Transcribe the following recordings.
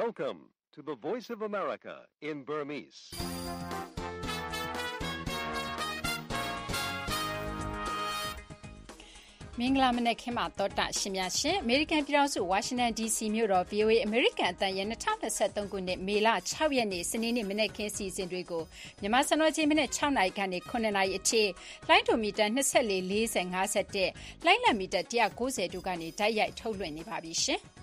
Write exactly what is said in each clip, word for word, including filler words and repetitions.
Welcome to the Voice of America in Burmese. ။မင်္ဂလာမနက်ခင်းပါသောတာရှင်များရှင်အမေရိကန်ပြည်ထောင်စုဝါရှင်တန် ဒီ စီ မြို့တော် ဗွီအိုအေ အမေရိကန်အသံရဲ့၂၀၂၃ခုနှစ်မေလ၆ရက်နေ့စနေနေ့မနက်ခင်းစီစဉ်တွေကိုမြန်မာစံတော်ချိန်မနက်၆နာရီကနေ၇နာရီအထိလိုင်းဒိုမီတာ၂၄ ၄၀ ၅၁လိုင်းလံမီတာ၁၉၀တို့ကနေတိုက်ရိုက်ထုတ်လွှင့်နေပါပြီရှင်။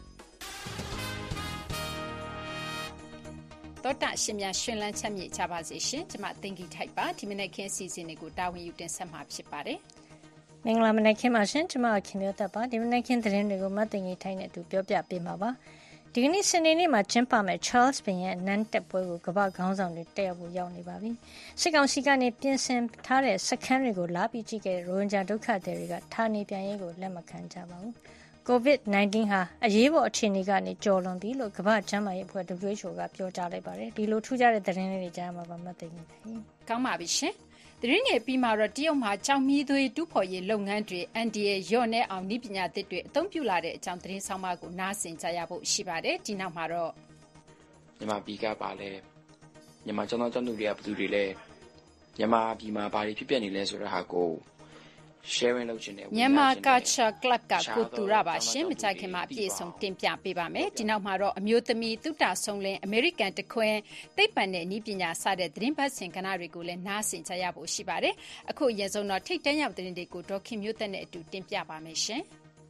သောတာရှင်များရှင်လန်းချမ်းမြေ့ကြပါစေရှင်ကျွန်မသင်္ကီထိုက်ပါဒီမနက်ခင်းစီစဉ်တွေကိုတာဝန်ယူတင်ဆက်မှာဖြစ်ပါတယ်မင်္ဂလာမနက်ခင်းပါရှင်ကျွန်မခင်မျိုးသက်ပါဒီမနက်ခင်းသတင်းတွေကိုမတ်တင်ကြီးထိုင်းနဲ့အတူပြောပြပေးမှာပါဒီကနေ့စနေနေ့မှာကျင်းပမဲ့ Charles ဘုရင်နန်းတက်ပွဲကိုကမ္ဘာခေါင်းဆောင်တွေတက်ရောက်ဖို့ရောက်နေပါပြီစစ်ကောင်စီကနေပြင်ဆင်ထားတဲ့စခန်းတွေကိုလာပြီးကြည့်ခဲ့ရိုဟင်ဂျာဒုက္ခသည်တွေကဌာနေပြန်ရေးကိုလက်မခံကြပါဘူးကိုဗစ် ၁၉ ဟာအရေးပေါ်အခြေအနေကနေကျော်လွန်ပြီလို့ကမ္ဘာ့ကျန်းမာရေးအဖွဲ့ W H O ကပြောကြားလိုက်ပါတယ်ဒီလိုထူးခြားတဲ့သတင်းလေးတွေကြားမှာပါမတ်တင်ကြီးကောင်းပါပြီရှင်သတင်းငယ်ပြီးမှတော့တရုတ်မှာကြောင်မီးသွေးတူးဖော်ရေးလုပ်ငန်းတွေအန်ဒီရဲ့ရော့နဲ့အောင်နည်းပညာသစ်တွေအသုံးပြုလာတဲ့အကြောင်းသတင်းဆောင်မကိုနားဆင်ကြရဖို့ရှိပါတယ်ဒီနောက်မှာတော့မြန်မာပြည်ကပါလဲမြန်မာကျောင်းသားကျောင်းသူတွေကဘယ်သူတွေလဲမြန်မာပြည်မှာဘာတွေဖြစ်ပျက်နေလဲဆိုတဲ့ဟာကိုsharing လုပ်ချင်တယ်မြန်မာ Culture Club ကကိုတူရပါရှင်မကြခင်မှာအပြည့်အစုံတင်ပြပေးပါမယ်ဒီနောက်မှာတော့အမျိုးသမီးသုတဆုံးလင်းအမေရိကန်တခွင်သိပ္ပံနဲ့နည်းပညာစတဲ့သတင်းပတ်စင်ကဏ္ဍတွေကိုလည်းနားဆင်ကြရဖို့ရှိပါတယ်အခုအရင်ဆုံးတော့ထိတ်တန့်ရောက်သတင်းတွေကိုဒေါခင်မျိုးသက်နဲ့အတူတင်ပြပါမယ်ရှင်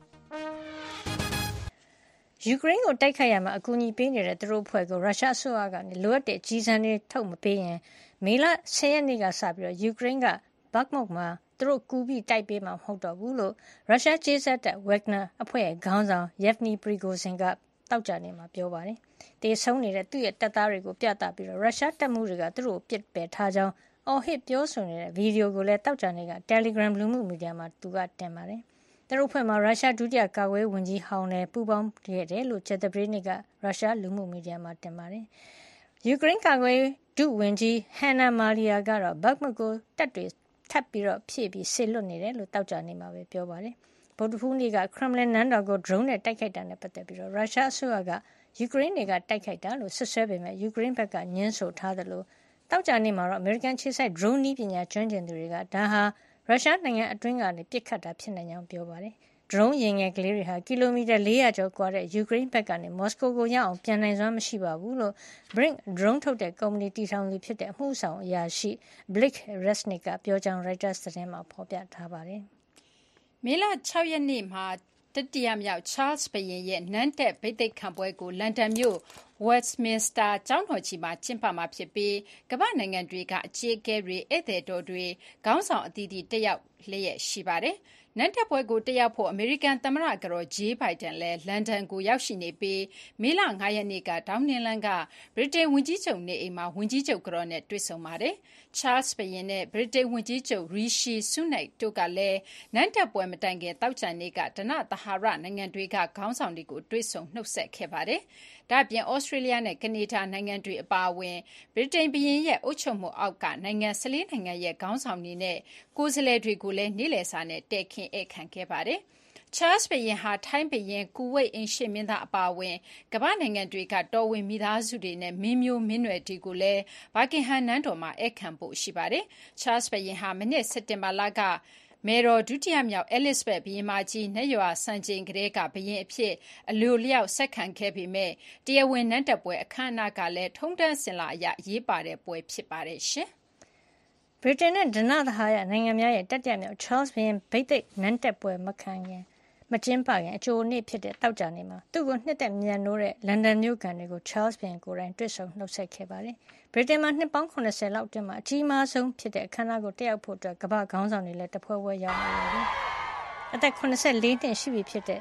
ယူကရိန်းကိုတိုက်ခိုက်ရမှာအကူအညီပေးနေတဲ့သူတို့အဖွဲ့ကိုရုရှားအစိုးရကနေလိုအပ်တဲ့ကြီးစံတွေထုတ်မပေးရင်မေလ၁၀ရက်နေ့ကစပြီးတော့ယူကရိန်းကဘတ်မုတ်မှာသူတို့ကူပြီးတိုက်ပေးမှာမဟုတ်တော့ဘူးလို့ရုရှားကြေးစားတဲ့ Wagner အဖွဲ့ရဲ့ခေါင်းဆောင် Yevgeny Prigozhin ကတောက်ကြနေမှာပြောပါတယ်။တေဆုံးနေတဲ့သူ့ရဲ့တပ်သားတွေကိုပြသပြီးတော့ရုရှားတပ်မှုတွေကသူတို့ပြစ်ပယ်ထားကြောင်းအော်ဟစ်ပြောဆိုနေတဲ့ဗီဒီယိုကိုလည်းတောက်ကြနေက Telegram လူမှုမီဒီယာမှာသူကတင်ပါတယ်။သူတို့ဖွဲ့မှာရုရှားဒုတိယကာကွယ်ဝန်ကြီးဟောင်းနဲ့ပူးပေါင်းခဲ့တယ်လို့ချက်တပရိနစ်ကရုရှားလူမှုမီဒီယာမှာတင်ပါတယ်။ယူကရိန်းကာကွယ်ဒုဝန်ကြီး Hanna Maliar ကတော့ဘတ်မုတ်ကိုတပ်တွေထပ်ပြီးတော့ဖြည့်ပြီးဆေလွတ်နေတယ်လို့တောက်ကြနေမှာပဲပြောပါတယ်ဗုဒ္ဓဖူးနေ့ကခရမလင်နန်းတော်ကို drone နဲ့တိုက်ခိုက်တာနဲ့ပတ်သက်ပြီးတော့ရုရှားအစိုးရကယူကရိန်းတွေကတိုက်ခိုက်တာလို့ဆွဆွဲပေမဲ့ယူကရိန်းဘက်ကညှင်းဆိုထားတယ်လို့တောက်ကြနေမှာတော့အမေရိကန်ခြေစိုက် drone နည်းပညာကျွမ်းကျင်သူတွေကဒါဟာရုရှားနိုင်ငံအတွင်းကနေပစ်ခတ်တာဖြစ်နိုင်ကြောင်းပြောပါတယ်drone ရင်ငယ်ကလေးတွေဟာကီလိုမီတာ၄ရာကျော်ကွာတဲ့ယူကရိန်းဘက်ကနေမော်စကိုကိုရောက်အောင်ပြန်နိုင်စွမ်းမရှိပါဘူးလို့ Brink drone ထုတ်တဲ့ကုမ္ပဏီတည်ထောင်သူဖြစ်တဲ့အမှုဆောင်အရာရှိ Blake Resnick ကပြောကြောင်း Reuters သတင်းမှာဖော်ပြထားပါတယ်။မေလ၆ရက်နေ့မှာတတိယမြောက် Charles ဘုရင်ရဲ့နန်းတက်ဘိသိက်ခံပွဲကိုလန်ဒန်မြို့ Westminster ကျောင်းတော်ကြီးမှာကျင်းပမှာဖြစ်ပြီးကမ္ဘာနိုင်ငံတွေကအကြီးအကဲတွေဧည့်သည်တော်တွေခေါင်းဆောင်အသီးသီးတက်ရောက်လျက်ရှိပါတယ်။နန်းတက်ပွဲကိုတက်ရောက်ဖို့အမေရိကန်သမ္မတကတော်ဂျေးဘိုင်ဒန်လည်းလန်ဒန်ကိုရောက်ရှိနေပြီးမေလ၅ရက်နေ့ကဒေါင်းနင်းလန်းကဗြိတိန်ဝန်ကြီးချုပ်နေအိမ်မှာဝန်ကြီးချုပ်ကတော်နဲ့တွေ့ဆုံပါတယ်။ Charles ဘုရင်နဲ့ဗြိတိန်ဝန်ကြီးချုပ် Rishi Sunak တို့ကလည်းနန်းတက်ပွဲမတိုင်ခင်သောကြာနေ့ကဓနသဟာရနိုင်ငံတွေကခေါင်းဆောင်တွေကိုတွေ့ဆုံနှုတ်ဆက်ခဲ့ပါတယ်။ဒါ့အပြင်ဩစတြေးလျနဲ့ကနေဒါနိုင်ငံတွေအပါအဝင်ဗြိတိန်ဘုရင်ရဲ့အုပ်ချုပ်မှုအောက်ကနိုင်ငံ၁၄နိုင်ငံရဲ့ခေါင်းဆောင်တွေနဲ့ကိုယ်စားလှယ်တွေကိုလည်းနေ့လည်စာနဲ့တည်ခင်းဧည့်ခံခဲ့ပါတယ်။ Charles ဘုရင်ဟာထိုင်းဘုရင်ကူဝိတ်အိမ်ရှေ့မင်းသားအပါအဝင်ကမ္ဘာနိုင်ငံတွေကတော်ဝင်မိသားစုတွေနဲ့မင်းမျိုးမင်းနွယ်တွေကိုလည်းဘာကင်ဟမ်နန်းတော်မှာဧည့်ခံဖို့ရှိပါတယ်။ Charles ဘုရင်ဟာမနှစ်စက်တင်ဘာလကမယ်တော်ဒုတိယမြောက် Elizabeth ဘုရင်မကြီးနတ်ရွာစံချိန်ကလေးကဘုရင်အဖြစ်အလိုလျောက်ဆက်ခံခဲ့ပေမဲ့တရားဝင်နန်းတက်ပွဲအခမ်းအနားကလည်းထုံးတမ်းစင်လာအရရေးပါတဲ့ပွဲဖြစ်ပါတယ်ရှင်ဗြိတိန်နဲ့ဓနသဟာယနိုင်ငံများရဲ့တတိယမြောက် Charles ဘုရင်ဘိသိက်နန်းတက်ပွဲမခံခင်မကျင်းပခင်အကြိုနေ့ဖြစ်တဲ့တောက်ကြနေမှာသူ့ကိုနှစ်သက်မြန်နိုးတဲ့လန်ဒန်မြို့ကန်တွေကို Charles ဘုရင်ကိုယ်တိုင်တွေ့ဆုံနှုတ်ဆက်ခဲ့ပါတယ်ဗြိတိန်မှာနှစ်ပေါင်း၇၀လောက်အတွင်းမှာအကြီးမားဆုံးဖြစ်တဲ့အခမ်းအနားကိုတက်ရောက်ဖို့အတွက်ကမ္ဘာခေါင်းဆောင်တွေလည်းတဖွဲဖွဲရောက်နေပါပြီအသက်၇၄နှစ်ရှိပြီဖြစ်တဲ့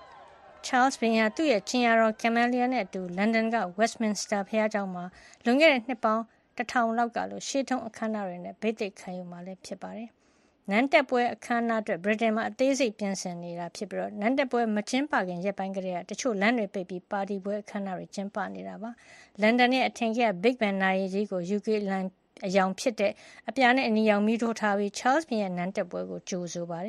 Charles ဘုရင်ဟာသူ့ရဲ့ကျင်ယာတော် Camilla နဲ့အတူလန်ဒန်က Westminster ဘုရားကျောင်းမှာလွန်ခဲ့တဲ့နှစ်ပေါင်းတထောင်လောက်ကလို့ရှေးထုံးအခမ်းအနားတွေနဲ့ဘိသိက်ခံယူမှာလည်းဖြစ်ပါတယ်နန်းတက်ပွဲအခမ်းအနားအတွက်ဗြိတိန်မှာအသေးစိတ်ပြင်ဆင်နေတာဖြစ်ပြီးတော့နန်းတက်ပွဲမကျင်းပခင်ရက်ပိုင်းကတည်းကတချို့လမ်းတွေပိတ်ပြီးပါတီပွဲအခမ်းအနားတွေကျင်းပနေတာပါလန်ဒန်ရဲ့အထင်ကြီး Big Ben နာရီကြီးကို ယူ ကေ လန်အယောင်ဖြစ်တဲ့အပြာနဲ့အနီရောင်မီးထိုးထားပြီး Charles ဘုရင်နန်းတက်ပွဲကိုကြိုဆိုပါတယ်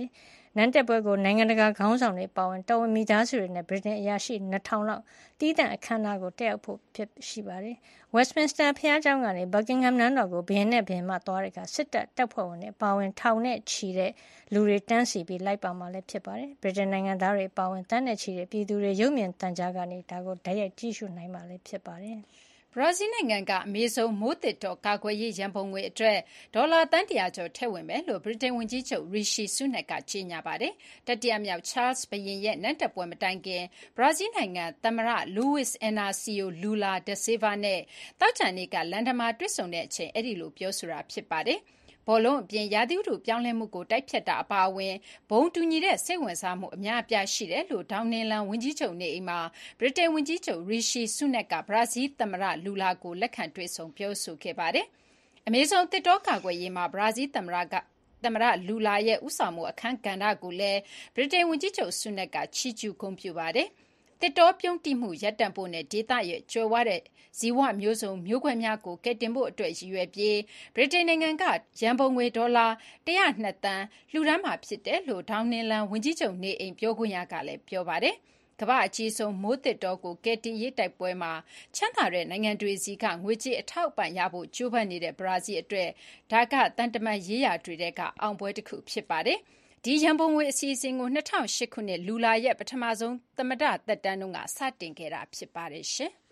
နန်းတက်ပွဲကိုနိုင်ငံတကာခေါင်းဆောင်တွေပါဝင်တော်ဝင်မိသားစုတွေနဲ့ဗြိတိန်အရာရှိနှစ်ထောင်လောက်တီးတန့်အခမ်းအနားကိုတက်ရောက်ဖို့ဖြစ်ရှိပါတယ်။ Westminster ဘုရားကျောင်းကနေ Buckingham နန်းတော်ကိုဘုရင်နဲ့ဘုရင်မသွားတဲ့အခါစစ်တပ်တပ်ဖွဲ့ဝင်တွေပါဝင်ထောင်နဲ့ချီတဲ့လူတွေတန်းစီပြီးလိုက်ပါမှာလည်းဖြစ်ပါတယ်။ ဗြိတိန်နိုင်ငံသားတွေပါဝင်တန်းနဲ့ချီတဲ့ပြည်သူတွေရုပ်မြင်သံကြားကနေဒါကိုတိုက်ရိုက်ကြည့်ရှုနိုင်မှာလည်းဖြစ်ပါတယ်။ဘရာဇီးနိုင်ငံကအမေဇုံမိုးသစ်တောကာကွယ်ရေးရန်ပုံငွေအတွက်ဒေါ်လာသန်းတရာကျော်ထည့်ဝင်မယ်လို့ဗြိတိန်ဝန်ကြီးချုပ်ရီရှီဆူးနက်ကကြေညာပါတယ်။တတိယမြောက်ချားလ်စ်ဘုရင်ရဲ့နန်းတက်ပွဲမတိုင်ခင်ဘရာဇီးနိုင်ငံသမ္မတလူးဝစ်အင်နာစီယိုလူလာဒဆေးဗာနဲ့သောကြာနေ့ကလန်ဒန်မှာတွေ့ဆုံတဲ့အချိန်အဲဒီလိုပြောဆိုတာဖြစ်ပါတယ်။ဘောလုံးအပြင်ရာသီဥတုပြောင်းလဲမှုကိုတိုက်ဖြတ်တာအပါအဝင်ဘုံတူညီတဲ့စိတ်ဝင်စားမှုအများအပြားရှိတယ်လို့ဒေါင်းနင်းလန်ဝန်ကြီးချုပ်နေအိမ်မှာဗြိတိန်ဝန်ကြီးချုပ်ရီရှီဆူးနက်ကဘရာဇီးသမ္မတလူလာကိုလက်ခံတွေ့ဆုံပြောဆိုခဲ့ပါတယ်။အမေဇုံသစ်တောကာကွယ်ရေးမှာဘရာဇီးသမ္မတကသမ္မတလူလာရဲ့ဥဆောင်မှုအခန်းကဏ္ဍကိုလည်းဗြိတိန်ဝန်ကြီးချုပ်ဆူးနက်ကချီးကျူးဂုဏ်ပြုပါတယ်။တစ်တောပြုံးတိမှုရပ်တန့်ဖို့နဲ့ဒေသရဲ့ကြွယ်ဝတဲ့ဇီဝမျိုးစုံမျိုးကွဲများကိုကယ်တင်ဖို့အတွက်ရည်ရွယ်ပြီးဗြိတိန်နိုင်ငံကရန်ပုံငွေဒေါ်လာ၁၀၂သန်းလှူဒါန်းမှာဖြစ်တယ်လို့ဒေါင်းနင်းလန်ဝန်ကြီးချုပ်နေအိမ်ပြောခွင့်ရကလည်းပြောပါတယ်။ကမ္ဘာအကြီးဆုံးမိုးသစ်တောကိုကယ်တင်ရေးတိုက်ပွဲမှာချမ်းသာတဲ့နိုင်ငံတွေစီကငွေကြေးအထောက်အပံ့ရဖို့ကြိုးပမ်းနေတဲ့ဘရာဇီးအတွက်ဒါကတန်တမန်ရေးရာတွေတဲကအောင်ပွဲတစ်ခုဖြစ်ပါတယ်။ဒီရန်ပုံငွေအစီအစဉ်ကို၂၀၀၈ခုနှစ်လူလာရဲ့ပထမဆုံးသမ္မတသက်တမ်းတုန်းကစတင်ခဲ့တာဖြစ်ပါတယ်ရှင်။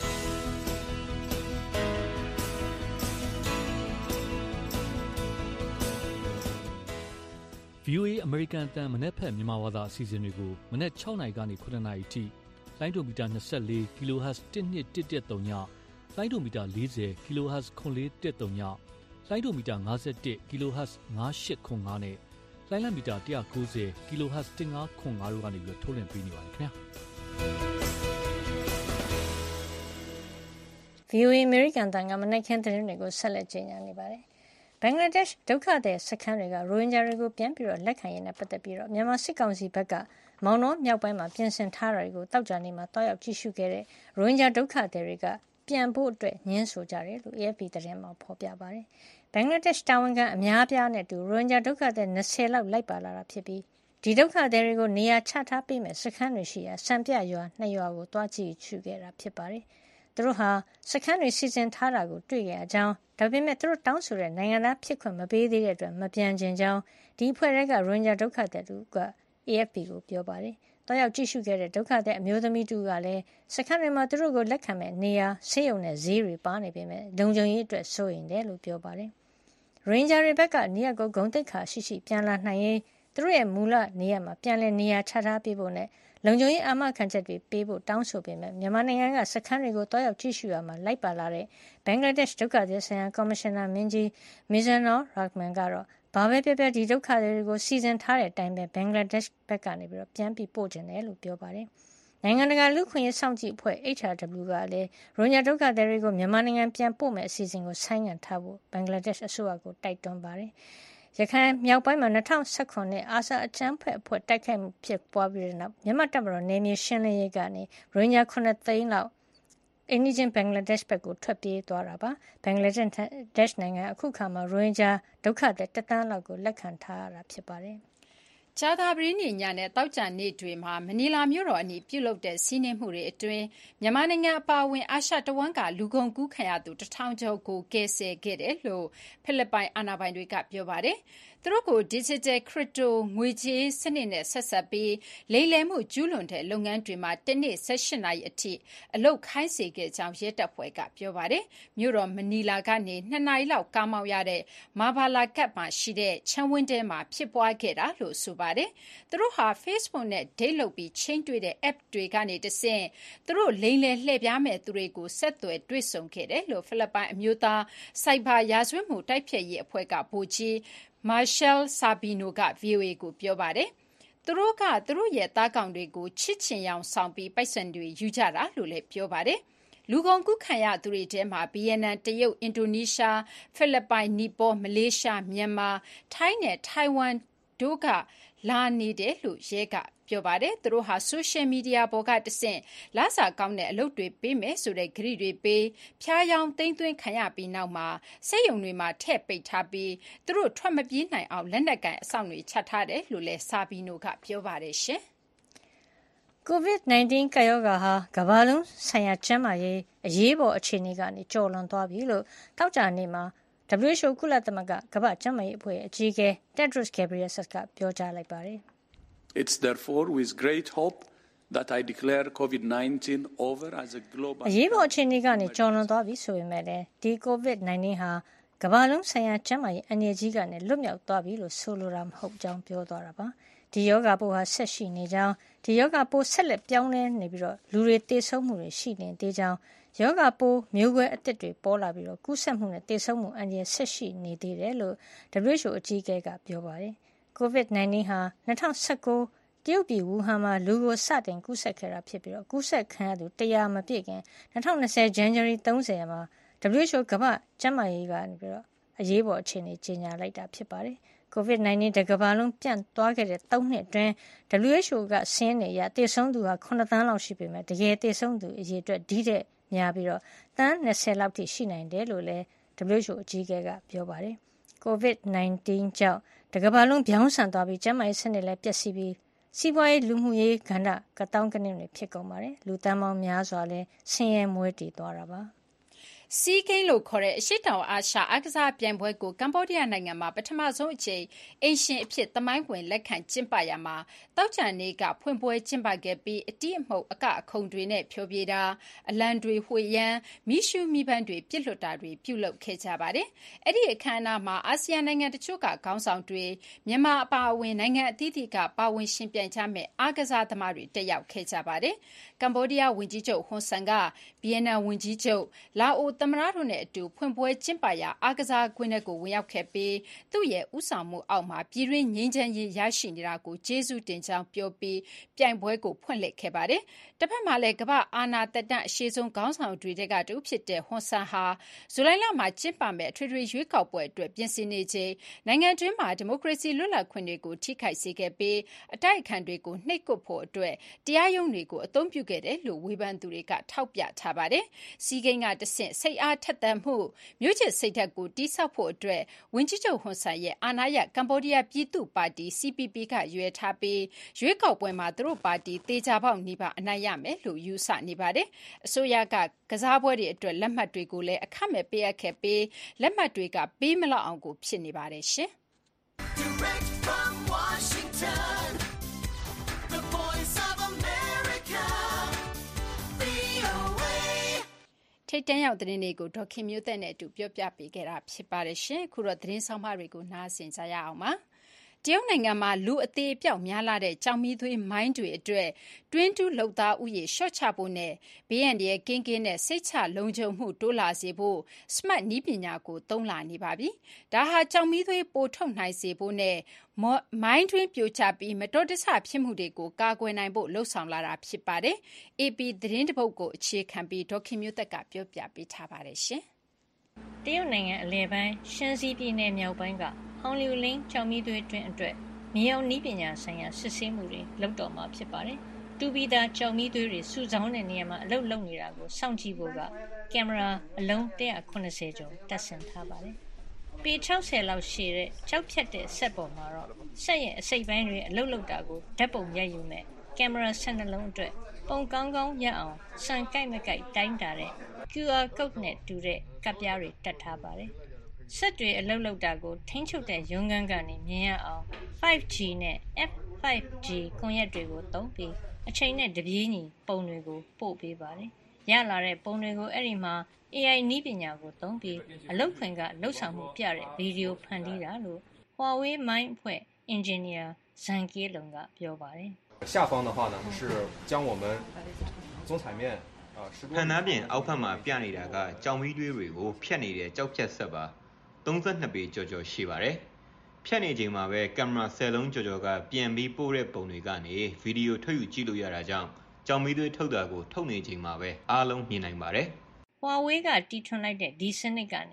ဗွီအိုအေအမေရိကန်အသံမနက်ဖြန်မြန်မာဘာသာအစီအစဉ်တွေကိုမနက်၆နာရီကနေခုနှစ်နာရီထိလိုင်းဒိုမီတာ၂၄ kHz တစ်နှစ်တစ်တစ်သုံးညလိုင်းဒိုမီတာ၄၀ kHz ခွန်လေးတစ်သုံးညလိုင်းဒိုမီတာ၅၁ kHz ၅၈ခွန်၅နဲ့လိုင်းလမီတာ၁၉၀ kHz တစ်ငါးခွန်၅တို့ကနေပြီးထုတ်လွှင့်ပေးနေပါတယ်ခင်ဗျာဗွီအိုအေအမေရိကန်အသံကမနက်ခင်းသတင်းတွေကိုဆက်လက်ကြေညာနေပါတယ်။ဘင်္ဂလားဒေ့ရှ်ဒုက္ခသည်စခန်းတွေကရိုဟင်ဂျာတွေကိုပြန်ပြီးတော့လက်ခံရေးနဲ့ပတ်သက်ပြီးတော့မြန်မာစစ်ကောင်စီဘက်ကမောင်နှောမြောက်ပိုင်းမှာပြင်ဆင်ထားတာတွေကိုတောက်ကြနေမှာတွားရောက်ကြည့်ရှုခဲ့တဲ့ရိုဟင်ဂျာဒုက္ခသည်တွေကပြန်ဖို့အတွက်ညှင်းဆိုကြတယ်လို့ A F P သတင်းမှာဖော်ပြပါတယ်။ဘင်္ဂလားဒေ့ရှ်တာဝန်ခံအများအပြားနဲ့တူရိုဟင်ဂျာဒုက္ခသည်၂၀လောက်လိုက်ပါလာတာဖြစ်ပြီးဒီဒုက္ခသည်တွေကိုနေရာချထားပေးမဲ့စခန်းတွေရှိရာစံပြရွာနှစ်ရွာကိုတွားကြည့်ရှုခဲ့တာဖြစ်ပါတယ်။သူတို့ဟာစခန်းတွေစီစဉ်ထားတာကိုတွေ့ခဲ့ရကြောင်းဒါပေမဲ့သူတို့တောင်းဆိုတဲ့နိုင်ငံသားဖြစ်ခွင့်မပေးသေးတဲ့အတွက်မပြန်ကျင်ကြောင်းဒီအဖွဲ့တွေကရိုဟင်ဂျာဒုက္ခသည်တို့က A F P ကိုပြောပါတယ်။တွားရောက်ကြည့်ရှုခဲ့တဲ့ဒုက္ခသည်အမျိုးသမီးတူကလည်းစခန်းတွေမှာသူတို့ကိုလက်ခံမဲ့နေရာဆေးရုံနဲ့ဈေးတွေပါနေပေမဲ့လုံခြုံရေးအတွက်စိုးရိမ်တယ်လို့ပြောပါတယ်။ရိုဟင်ဂျာတွေဘက်ကနေရာကိုဂုဏ်သိက္ခာရှိရှိပြန်လာနိုင်ရေးသူတို့ရဲ့မူလနေရာမှာပြန်လည်နေရာချထားပေးဖို့နဲ့လုံခြုံရေးအာမခံချက်တွေပေးဖို့တောင်းဆိုပေမဲ့မြန်မာနိုင်ငံကစခန်းတွေကိုတွားရောက်ကြည့်ရှုရမှာလိုက်ပါလာတဲ့ဘင်္ဂလားဒေ့ရှ်ဒုက္ခသည်ဆိုင်ရာကော်မရှင်နာမင်းကြီးမီဇန်နော်ရာဂ်မန်ကတော့ဘာပဲပြောပြောဒီဒုက္ခသည်တွေကိုစီစဉ်ထားတဲ့အတိုင်းပဲဘင်္ဂလားဒေ့ရှ်ဘက်ကနေပြီးတော့ပြန်ပြီးပို့ကျင်တယ်လို့ပြောပါတယ်။နိုင်ငံတကာလူ့ခွင့်ရေးစောင့်ကြည့်အဖွဲ့ H R W ကလည်းရိုဟင်ဂျာဒုက္ခသည်တွေကိုမြန်မာနိုင်ငံပြန်ပို့မဲ့အစီအစဉ်ကိုဆိုင်းငံ့ထားဖို့ဘင်္ဂလားဒေ့ရှ်အစိုးရကိုတိုက်တွန်းပါတယ်။ရခိုင်မြောက်ပိုင်းမှာ၂၀၁၇နှစ်အာဆာအကြမ်းဖက်အဖွဲ့တိုက်ခိုက်မှုဖြစ်ပွားပြီးတဲ့နောက်မြန်မာတပ်မတော်နေမြေရှင်းလင်းရေးကနေရိုဟင်ဂျာခုနှစ်သိန်းလောက်အိန္ဒိယဘင်္ဂလားဒေ့ရှ်ဘက်ကိုထွက်ပြေးသွားတာပါဘင်္ဂလားဒေ့ရှ်နိုင်ငံအခုခါမှာရိုဟင်ဂျာဒုက္ခသည်တသန်းလောက်ကိုလက်ခံထားရတာဖြစ်ပါတယ်ကြာသပတေးနေ့ညနဲ့သောကြာနေ့တွေမှာမနီလာမြို့တော်အနီးပြုလုပ်တဲ့စီးနင်းမှုတွေအတွင်းမြန်မာနိုင်ငံအပါအဝင်အာရှတဝန်းကလူကုန်ကူးခံရသူတထောင်ကျော်ကိုကယ်ဆယ်ခဲ့တယ်လို့ဖိလစ်ပိုင်အာဏာပိုင်တွေကပြောပါတယ်။သူတို့ကို Digital Crypto ငွေကြေးစနစ်နဲ့ဆက်စပ်ပြီးလိမ်လည်မှုကျူးလွန်တဲ့လုပ်ငန်းတွေမှာတနေ့၁၈နာရီအထိအလုပ်ခိုင်းစေခဲ့ကြောင်းရဲတပ်ဖွဲ့ကပြောပါတယ်။မြို့တော်မနီလာကနေ၂နာရီလောက်ကားမောက်ရတဲ့မာဘာလာကတ်မှာရှိတဲ့ခြံဝင်းထဲမှာဖြစ်ပွားခဲ့တာလို့ဆိုပါတယ်။သူတို့ဟာ Facebook နဲ့ date လုပ်ပြီးချိန်တွေ့တဲ့ app တွေကနေတဆင့်သူတို့လိမ်လည်လှည့်ပြားမဲ့သူတွေကိုဆက်သွယ်တွေ့ဆုံခဲ့တယ်လို့ဖိလစ်ပိုင်အမျိုးသားစိုက်ဘာရာဇဝတ်မှုတိုက်ဖျက်ရေးအဖွဲ့ကဗိုလ်ကြီးMarshall Sabino က V O A ကိုပြောပါတယ်။သူတို့ကသူတို့ရဲ့သားကောင်တွေကိုချစ်ချင်ရောင်ဆောင်ပြီးပိုက်ဆံတွေယူကြတာလို့လည်းပြောပါတယ်။လူကုန်ကူးခံရသူတွေထဲမှာဗီယက်နမ်တရုတ်အင်ဒိုနီးရှားဖိလစ်ပိုင်နီပေါမလေးရှားမြန်မာထိုင်းနဲ့ထိုင်ဝမ်တို့ကလာနေတယ်လို့ရဲကပြောပါတယ်သူတို့ဟာ social media ပေါ်ကတဆင့်လစာကောင်းတဲ့အလုပ်တွေပေးမယ်ဆိုတဲ့ဂရုတွေပေးဖျားယောင်းသိမ်းသွင်းခံရပြီးနောက်မှာစက်ရုံတွေမှာထည့်ပိတ်ထားပြီးသူတို့ထွက်မပြေးနိုင်အောင်လက်နက်ကန်အဆောင်တွေချထားတယ်လို့လည်းဆာဘီနိုကပြောပါတယ်ရှင်။ COVID nineteen ကပ်ရောဂါဟာကမ္ဘာလုံးဆိုင်ရာကျန်းမာရေးအရေးပေါ်အခြေအနေကနေကျော်လွန်သွားပြီလို့တောက်ကြနေ့မှာ W H O ကုလသမဂ္ဂကမ္ဘာ့ကျန်းမာရေးအဖွဲ့အကြီးအကဲ Tedros Ghebreyesus ကပြောကြားလိုက်ပါတယ်။ It's therefore with great hope that I declare COVID nineteen over as a global အရေးပေါ်အခြေအနေကနေကျော်လွန်သွားပြီဆိုပေမဲ့လည်းဒီ COVID nineteen ဟာကမ္ဘာလုံးဆိုင်ရာကျန်းမာရေးအန္တရာယ်ကြီးကနေလွတ်မြောက်သွားပြီလို့ဆိုလိုတာမဟုတ်ကြောင်းပြောသွားတာပါ။ဒီယောဂပိုးဟာဆက်ရှိနေကြောင်းဒီယောဂပိုးဆက်လက်ပြောင်းလဲနေပြီးတော့လူတွေတေဆုံးမှုတွေရှိနေသေးကြောင်းယောဂပိုးမျိုးကွဲအသစ်တွေပေါ်လာပြီးတော့ကူးစက်မှုနဲ့တေဆုံးမှုအန္တရာယ်ဆက်ရှိနေသေးတယ်လို့ W H O အကြီးအကဲကပြောပါတယ်။ COVID nineteen ဟာ၂၀၁၉တရုတ်ပြည်ဝူဟန်မှာလူကိုစတင်ကူးစက်ခဲ့တာဖြစ်ပြီးတော့ကူးစက်ခံရသူတရာမပြည့်ခင်၂၀၂၀ January thirty မှာ W H O ကမ္ဘာ့ကျန်းမာရေးကနေပြီးတော့အရေးပေါ်အခြေအနေကြေညာလိုက်တာဖြစ်ပါတယ်။ COVID nineteen တကမ္ဘာလုံးပြန့်သွားခဲ့တဲ့သုံးနှစ်အတွင်း W H O ကစင်းနေရတေဆုံးသူဟာခုနှစ်သန်းလောက်ရှိပေမဲ့တကယ်တေဆုံးသူအရေအတွက်ဒီတဲ့များပြီးတော့သန်း၂၀လောက်ထိရှိနိုင်တယ်လို့လည်း W H O အကြီးအကဲကပြောပါတယ်။ COVID nineteen ကြောင့်တကမ္ဘာလုံးပြောင်းဆန်သွားပြီးကျန်းမာရေးစနစ်လည်းပျက်စီးပြီးစီးပွားရေးလူမှုရေးကဏ္ဍကတောင်းကနင်းတွေဖြစ်ကုန်ပါတယ်လူတန်းပေါင်းများစွာလည်းဆင်းရဲမွဲတေသွားတာပါစီးကိန်းလို့ခေါ်တဲ့အရှိတောင်အာရှအားကစားပြိုင်ပွဲကိုကမ္ဘောဒီးယားနိုင်ငံမှာပထမဆုံးအကြိမ်အိမ်ရှင်အဖြစ်သမိုင်းဝင်လက်ခံကျင်းပရမှာတောက်ကြံနေကဖွင့်ပွဲကျင်းပခဲ့ပြီးအတိအမှုအကအခုံတွေနဲ့ဖြိုပြတာအလံတွေဝှေ့ရမ်းမိရှုမိပန်းတွေပြစ်လွတ်တာတွေပြုလုပ်ခဲ့ကြပါတယ်။အဲ့ဒီအခမ်းအနားမှာအာဆီယံနိုင်ငံတချို့ကခေါင်းဆောင်တွေမြန်မာအပါအဝင်နိုင်ငံအသီးသီးကပါဝင်ရှင်ပြိုင်ကြမဲ့အားကစားသမားတွေတက်ရောက်ခဲ့ကြပါတယ်။ကမ္ဘောဒီးယားဝန်ကြီးချုပ်ဟွန်ဆန်ကဗီယက်နမ်ဝန်ကြီးချုပ်လာအိုသမ္မတတို့နဲ့အတူဖွင့်ပွဲကျင်းပရာအားကစားကွင်းကိုဝင်ရောက်ခဲ့ပြီးသူ့ရဲ့ဥဆောင်မှုအောက်မှာပြည်တွင်းငြိမ်းချမ်းရေးရရှိနေတာကိုကျေးဇူးတင်ကြောင်းပြောပြီးပြိုင်ပွဲကိုဖွင့်လှစ်ခဲ့ပါတယ်။တစ်ဖက်မှာလည်းကမ္ဘာအာဏာတက်တန့်အရှိဆုံးခေါင်းဆောင်တွေတဲကတူဖြစ်တဲ့ဟွန်ဆန်ဟာဇူလိုင်လမှာကျင်းပမဲ့အထွေထွေရွေးကောက်ပွဲအတွက်ပြင်ဆင်နေချိန်နိုင်ငံတွင်းမှာဒီမိုကရေစီလွတ်လပ်ခွင့်တွေကိုထိခိုက်စေခဲ့ပြီးအတိုက်အခံတွေကိုနှိပ်ကွပ်ဖို့အတွက်တရားရုံးတွေကိုအသုံးပြုခဲ့တယ်လို့ဝေဖန်သူတွေကထောက်ပြထားပါတယ်။စီးကိန်းကတဆင့်စိတ်အားထက်သန်မှုမျိုးချစ်စိတ်ဓာတ်ကိုတိဆောက်ဖို့အတွက်ဝန်ကြီးချုပ်ဟွန်ဆန်ရဲ့အာဏာရကမ္ဘောဒီးယားပြည်သူ့ပါတီ C P P ကရွေးထားပြီးရွေးကောက်ပွဲမှာသူတို့ပါတီတေချာပေါက်နေပါအနိုင်ရမယ်လို့ယူဆနေပါတယ်။အစိုးရကကစားပွဲတွေအတွက်လက်မှတ်တွေကိုလည်းအခမဲ့ပေးအပ်ခဲ့ပြီးလက်မှတ်တွေကပေးမလောက်အောင်ကိုဖြစ်နေပါတယ်ရှင်။ Direct from Washington, the voice of America, V O A ထိတ်တန့်ရောက်သတင်းတွေကိုဒေါက်ခင်မျိုးသက်နဲ့အတူပြောပြပေးခဲ့တာဖြစ်ပါတယ်ရှင်။အခုတော့သတင်းဆောင်မတွေကိုနားဆင်ကြရအောင်ပါ။တရုတ်နိုင်ငံမှာလူအသေးအပြောက်များလာတဲ့ကြောင်မီးသွေးမိုင်းတွေအတွက်တွင်းတူးလုပ်သားဥယေလျှော့ချဖို့နဲ့ဘေးရန်ရဲ့ကင်းကင်းနဲ့စိတ်ချလုံခြုံမှုတိုးလာစေဖို့ Smart နည်းပညာကိုသုံးလာနေပါပြီ။ဒါဟာကြောင်မီးသွေးပိုထုတ်နိုင်စေဖို့နဲ့မိုင်းတွင်းပြိုကျပြီးမတော်တဆဖြစ်မှုတွေကိုကာကွယ်နိုင်ဖို့လှုံ့ဆော်လာတာဖြစ်ပါတယ်။ A P သတင်းတပုတ်ကိုအခြေခံပြီးဒေါက်ခင်မျိုးသက်ကပြောပြပေးထားပါတယ်ရှင်။တရုတ်နိုင်ငံအလယ်ပိုင်းရှန်စီပြည်နယ်မြောက်ပိုင်းကဟောင်လီယိုလင်းကြောင်မီးသွေးတွင်းအတွက်မြေအောင်နည်းပညာဆိုင်ရာစစ်ဆေးမှုတွေလုပ်တော့မှာဖြစ်ပါတယ်။တူပီတာကြောင်မီးသွေးတွေစုဆောင်းတဲ့နေရာမှာအလုပ်လုပ်နေတာကိုစောင့်ကြည့်ဖို့ကကင်မရာအလုံးone hundred seventyကျော်တပ်ဆင်ထားပါတယ်။ပေsixtyလောက်ရှည်တဲ့ကြောက်ဖြတ်တဲ့ဆက်ပေါ်မှာတော့ဆက်ရဲ့အစိပ်ပိုင်းတွေအလုပ်လုပ်တာကိုဓာတ်ပုံရိုက်ယူမဲ့ကင်မရာtwelveလုံးအတွက်ပုံကောင်းကောင်းရအောင်စံကိုက်မကိုက်တိုင်းတာတဲ့ Q R code နဲ့တူတဲ့ကပ်ပြားတွေတက်ထားပါတယ်။ဆက်တွေအလုပ်လုပ်တာကိုထိန်းချုပ်တဲ့ရုံးခန်းကနေမြင်ရအောင် five G နဲ့ F five G ကွန်ရက်တွေကိုသုံးပြီးအချိန်နဲ့တပြေးညီပုံတွေကိုပို့ပေးပါတယ်။ရလာတဲ့ပုံတွေကိုအဲ့ဒီမှာ A I နည်းပညာကိုသုံးပြီးအလုပ်ခွင်ကလှုပ်ဆောင်မှုပြတဲ့ဗီဒီယိုဖန်တီးတာလို့ Huawei Mind အဖွဲ့အင်ဂျင်နီယာဇန်ကေးလုံကပြောပါတယ်။下方的话呢是将我们总彩面ဖန်သားပြင်အောက်ဖက်မှာပြနေတာကကြောင်မီးသွေးတွေကိုဖြတ်နေတဲ့ကြောက်ဖြတ်ဆက်ပါthirty-twoပေကျော်ကျော်ရှိပါတယ်။ဖြတ်နေချိန်မှာပဲကင်မရာtenလုံးကျော်ကျော်ကပြန်ပြီးပို့တဲ့ပုံတွေကနေဗီဒီယိုထုတ်ယူကြည့်လို့ရတာကြောင့်ကြောင်မီးသွေးထုတ်တာကိုထုတ်နေချိန်မှာပဲအားလုံးမြင်နိုင်ပါတယ်။ Huawei ကတီထွင်လိုက်တဲ့ဒီစနစ်ကနေ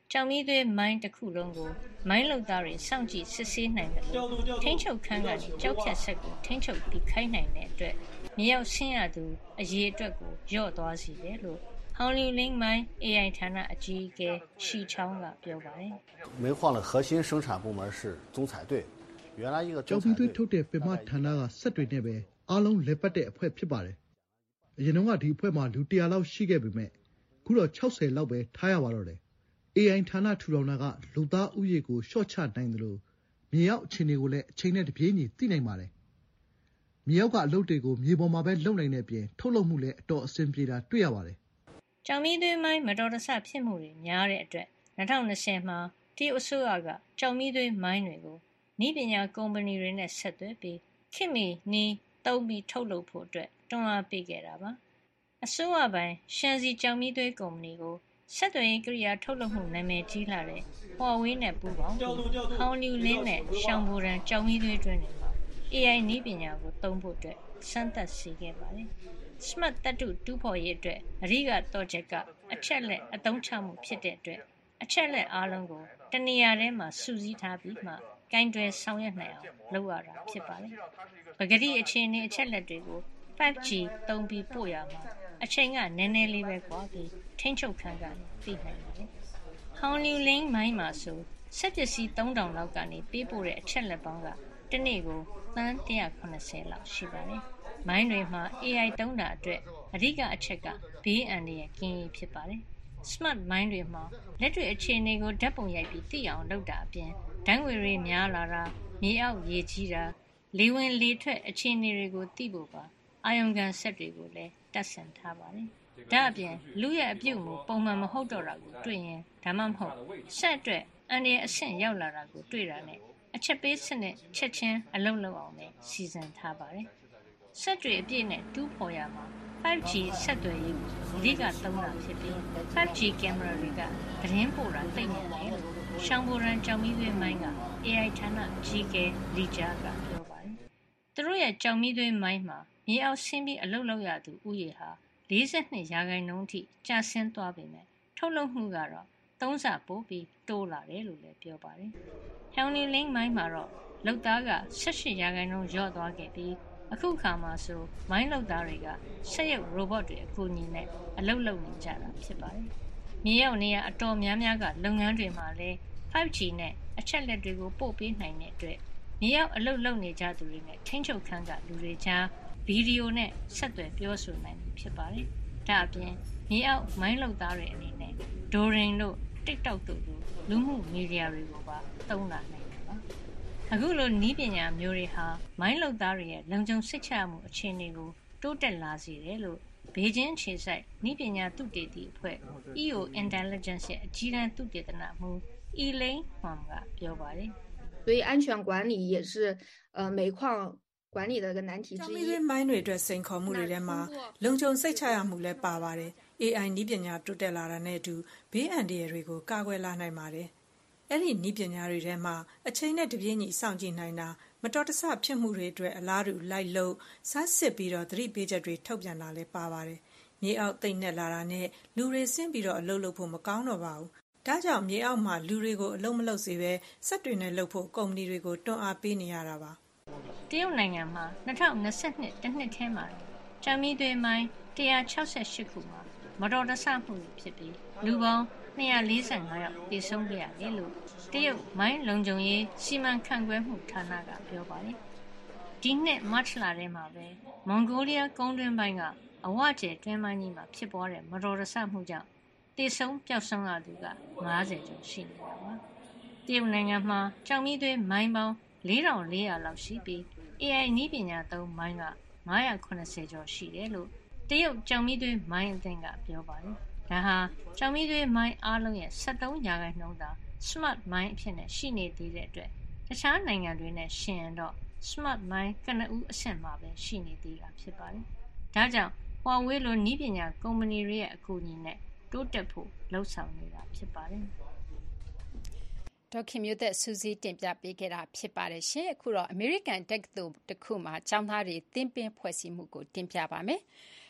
ကြောင်မီးသွေးမိုင်းတစ်ခုလုံးကိုမိုင်းလုပ်သားတွေစောင့်ကြည့်စစ်ဆေးနိုင်တယ်လို့ထိန်းချုပ်ခန်းကနေကြောက်ဖြတ်ဆက်ကိုထိန်းချုပ်ပြီးခိုင်းနိုင်တဲ့အတွက်မြေရောက်ဆင်းရသူအရေးအတွက်ကိုလျော့သွားစေတယ်လို့ဟောင်လီလင်းမိုင်း A I ဌာနအကြီးအကဲရှီချောင်းကပြောပါတယ်煤矿的核心生产部门是总采队原来一个ကြောင်မီးသွေးထုတ်တဲ့ပင်မဌာနကစက်တွေနဲ့ပဲအားလုံးလက်ပတ်တဲ့အဖွဲ့ဖြစ်ပါတယ်အရင်ကဒီအဖွဲ့မှာလူone hundredလောက်ရှိခဲ့ပေမဲ့ခုတော့sixtyလောက်ပဲထားရပါတော့တယ် A I ဌာနထူထောင်တာကလူသားဥယျာဉ်ကိုရှော့ချနိုင်တယ်လို့မြေရောက်အခြေအနေကိုလည်းအချိန်နဲ့တပြေးညီသိနိုင်ပါတယ်မြေရောက်ကအလုပ်တွေကိုမြေပေါ်မှာပဲလုပ်နိုင်တဲ့အပြင်ထုတ်လုပ်မှုလည်းအတော်အဆင်ပြေတာတွေ့ရပါတယ်ကြောင်မီးသွေးမိုင်းမတော်တဆဖြစ်မှုတွေများတဲ့အတွက်twenty twentyမှာတရုတ်အစိုးရကကြောင်မီးသွေးမိုင်းတွေကိုနည်းပညာကုမ္ပဏီတွေနဲ့ဆက်သွယ်ပြီးခေတ်မီနည်းသုံးပြီးထုတ်လုပ်ဖို့အတွက်တွန်းအားပေးခဲ့တာပါအစိုးရပိုင်းရှန်စီကြောင်မီးသွေးကုမ္ပဏီကိုဆက်သွယ်ရေးကိရိယာထုတ်လုပ်မှုနာမည်ကြီးလာတဲ့ Huawei နဲ့ပူးပေါင်းပြီးဟောင်လီလင်းနဲ့ရှောင်းဘူရန်ကြောင်မီးသွေးတွင်းတွေမှာ A I နည်းပညာကိုသုံးဖို့အတွက်စမ်းသပ်စေခဲ့ပါတယ် Smart သတ္တုတူးဖော်ရေးအတွက်အဓိကတော့ချက်ကအချက်လက်အသုံးချမှုဖြစ်တဲ့အတွက်အချက်လက်အားလုံးကိုတနေရာထဲမှာစုစည်းထားပြီးမှကင်တွယ်ဆောင်ရွက်နိုင်အောင်လုပ်ရတာဖြစ်ပါတယ်ပဂတိအခြေအနေအချက်လက်တွေကို five G သုံးပြီးပို့ရမှာအချိန်ကနည်းနည်းလေးပဲကွာပြီးထိန်းချုပ်ခန်းကနေပြီးနိုင်ပါတယ်ဟောင်လီလင်းမိုင်းမှာဆိုစက်ပစ္စည်းthree thousandလောက်ကနေပေးပို့တဲ့အချက်လက်ပေါင်းကတနေ့ကိုသန်းone hundred seventyလောက်ရှိပါတယ်မိုင်းတွေမှာ A I သုံးတာအတွက်အဓိကအချက်ကဘေးအန္တရာယ်ကင်းရေးဖြစ်ပါတယ် Smart မိုင်းတွေမှာလက်တွေ့အခြေအနေကိုဓာတ်ပုံရိုက်ပြီးသိအောင်လုပ်တာအပြင်ဓာတ်ငွေတွေများလာတာမြေအောက်ရေကြီးတာလေဝင်လေထွက်အခြေအနေတွေကိုသိဖို့ပါအာယုံခံစက်တွေကိုလည်းတပ်ဆင်ထားပါတယ်ဒါအပြင်လူရဲ့အပြုတ်မှုပုံမှန်မဟုတ်တော့တာကိုတွေ့ရင်ဒါမှမဟုတ်ဆက်အတွက်အန္တရာယ်အဆင့်ရောက်လာတာကိုတွေ့တာနဲ့အချက်ပေးစနစ်ချက်ချင်းအလုပ်လုပ်အောင်လည်းစီစဉ်ထားပါတယ်ဆက်တွေအပြည့်နဲ့တူးဖော်ရမှာfive G ဆက်သွယ်ရေးကိုအဓိကသုံးတာဖြစ်ပြီး five G ကင်မရာတွေကသတင်းပို့တာသိနေတယ်လို့ရှောင်းဘူရန်ကြောင်မီးသွေးမိုင်းက A I ဌာနအကြီးအကဲလီဂျာကပြောပါတယ်သူတို့ရဲ့ကြောင်မီးသွေးမိုင်းမှာမြေအောက်ဆင်းပြီးအလုပ်လုပ်ရသူဥယျာဟာforty-twoရာခိုင်နှုန်းအထိကျဆင်းသွားပေမဲ့ထုတ်လုပ်မှုကတော့threeဆပိုပြီးတိုးလာတယ်လို့လည်းပြောပါတယ်ဟောင်လီလင်းမိုင်းမှာတော့လုပ်သားကeighteenရာခိုင်နှုန်းလျော့သွားခဲ့ပြီးအခုခါမှာဆိုမိုင်းလုပ်သားတွေကစက်ရုပ် robot တွေအကူအညီနဲ့အလုပ်လုပ်နေကြတာဖြစ်ပါတယ်။မြေရောက်နေရအတော်များများကလုပ်ငန်းတွေမှာလည်းfive G နဲ့အချက်လက်တွေကိုပို့ပေးနိုင်တဲ့အတွက်မြေရောက်အလုပ်လုပ်နေကြသူတွေနဲ့ထိန်းချုပ်ခန်းကလူတွေကြားဗီဒီယိုနဲ့ဆက်သွယ်ပြောဆိုနိုင်ပြီဖြစ်ပါတယ်။ဒါအပြင်မြေအောက်မိုင်းလုပ်သားတွေအနေနဲ့ Douyin တို့ TikTok တို့လိုလူမှုမီဒီယာတွေကိုပါသုံးလာနိုင်တယ်ပါ။အခုလိုနည်းပညာမျိုးတွေဟာမိုင်းလုပ်သားတွေရဲ့လုံခြုံစိတ်ချမှုအခြေအနေကိုတိုးတက်လာစေတယ်လို့ဘေကျင်းခြေဆိုင်နည်းပညာသုတေသီအဖွဲ့ E O Intelligence ရဲ့အကြီးတန်းသုတေသနမှူး Elaine Huang ကပြောပါတယ်။所以安全管理也是呃煤矿管理的一个难题之一。 မိုင်းတွေအတွက်စိန်ခေါ်မှုတွေထဲမှာလုံခြုံစိတ်ချရမှုလည်းပါပါတယ်။ A I နည်းပညာတိုးတက်လာတာနဲ့အတူဘေးအန္တရာယ်တွေကိုကာကွယ်လာနိုင်ပါတယ်။အဲ့ဒီနည်းပညာတွေထဲမှာအချိန်နဲ့တပြေးညီစောင့်ကြည့်နိုင်တာမတော်တဆဖြစ်မှုတွေအတွက်အလားတူလိုက်လို့စားစစ်ပြီးတော့သတိပေးချက်တွေထုတ်ပြန်တာလည်းပါပါတယ်။မြေအောက်သိမ့်နဲ့လာတာနဲ့လူတွေဆင်းပြီးတော့အလုပ်လုပ်ဖို့မကောင်းတော့ပါဘူး။ဒါကြောင့်မြေအောက်မှာလူတွေကိုအလုပ်မလုပ်စေဘဲစက်တွေနဲ့လုပ်ဖို့ကုမ္ပဏီတွေကိုတွန်းအားပေးနေရတာပါ။တရုတ်နိုင်ငံမှာtwenty twenty-twoတစ်နှစ်ထဲမှာကြောင်မီးသွေးမိုင်းone hundred sixty-eightခုမှာမတော်တဆမှုဖြစ်ပြီးလူပေါင်းtwo hundred forty-fiveယောက်သေဆုံးခဲ့ရတယ်လို့တရုတ်မိုင်းလုံခြုံရေးစီမံခန့်ခွဲမှုဌာနကပြောပါတယ်။ဒီနှစ်မတ်လထဲမှာပဲမွန်ဂိုလီးယားကုန်းတွင်းပိုင်းကအဝကျဲတွင်းပိုင်းကြီးမှာဖြစ်ပွားတဲ့မတော်တဆမှုကြောင့်သေဆုံးပျောက်ဆုံးရသူကfiftyကျော်ရှိနေတာပါ။တရုတ်နိုင်ငံမှာကြောင်မီးသွေးမိုင်းပေါင်းfour thousand four hundredလောက်ရှိပြီး A I နည်းပညာသုံးမိုင်းကfive hundred seventyကျော်ရှိတယ်လို့တရုတ်ကြောင်မီးသွေးမိုင်းအသင်းကပြောပါတယ်။ဒါဟာကြောင်မီးသွေးမိုင်းအားလုံးရဲ့seventeenရာခိုင်နှုန်းသာ Smart မိုင်းအဖြစ်နဲ့ရှိနေသေးတဲ့အတွက်တခြားနိုင်ငံတွေနဲ့ယှဉ်ရင်တော့ Smart မိုင်းကနဦးအဆင့်မှာပဲရှိနေသေးတာဖြစ်ပါတယ်။ဒါကြောင့် Huawei လိုနည်းပညာကုမ္ပဏီတွေရဲ့အကူအညီနဲ့တိုးတက်ဖို့လှုံ့ဆော်နေတာဖြစ်ပါတယ်။ဒေါခင်မျိုးသက်စူးစီးတင်ပြပေးခဲ့တာဖြစ်ပါတယ်ရှင်အခုတော့ American တက္ကသိုလ်တစ်ခုမှာကျောင်းသားတွေသင်ပင်ဖွဲ့စည်းမှုကိုတင်ပြပါမယ်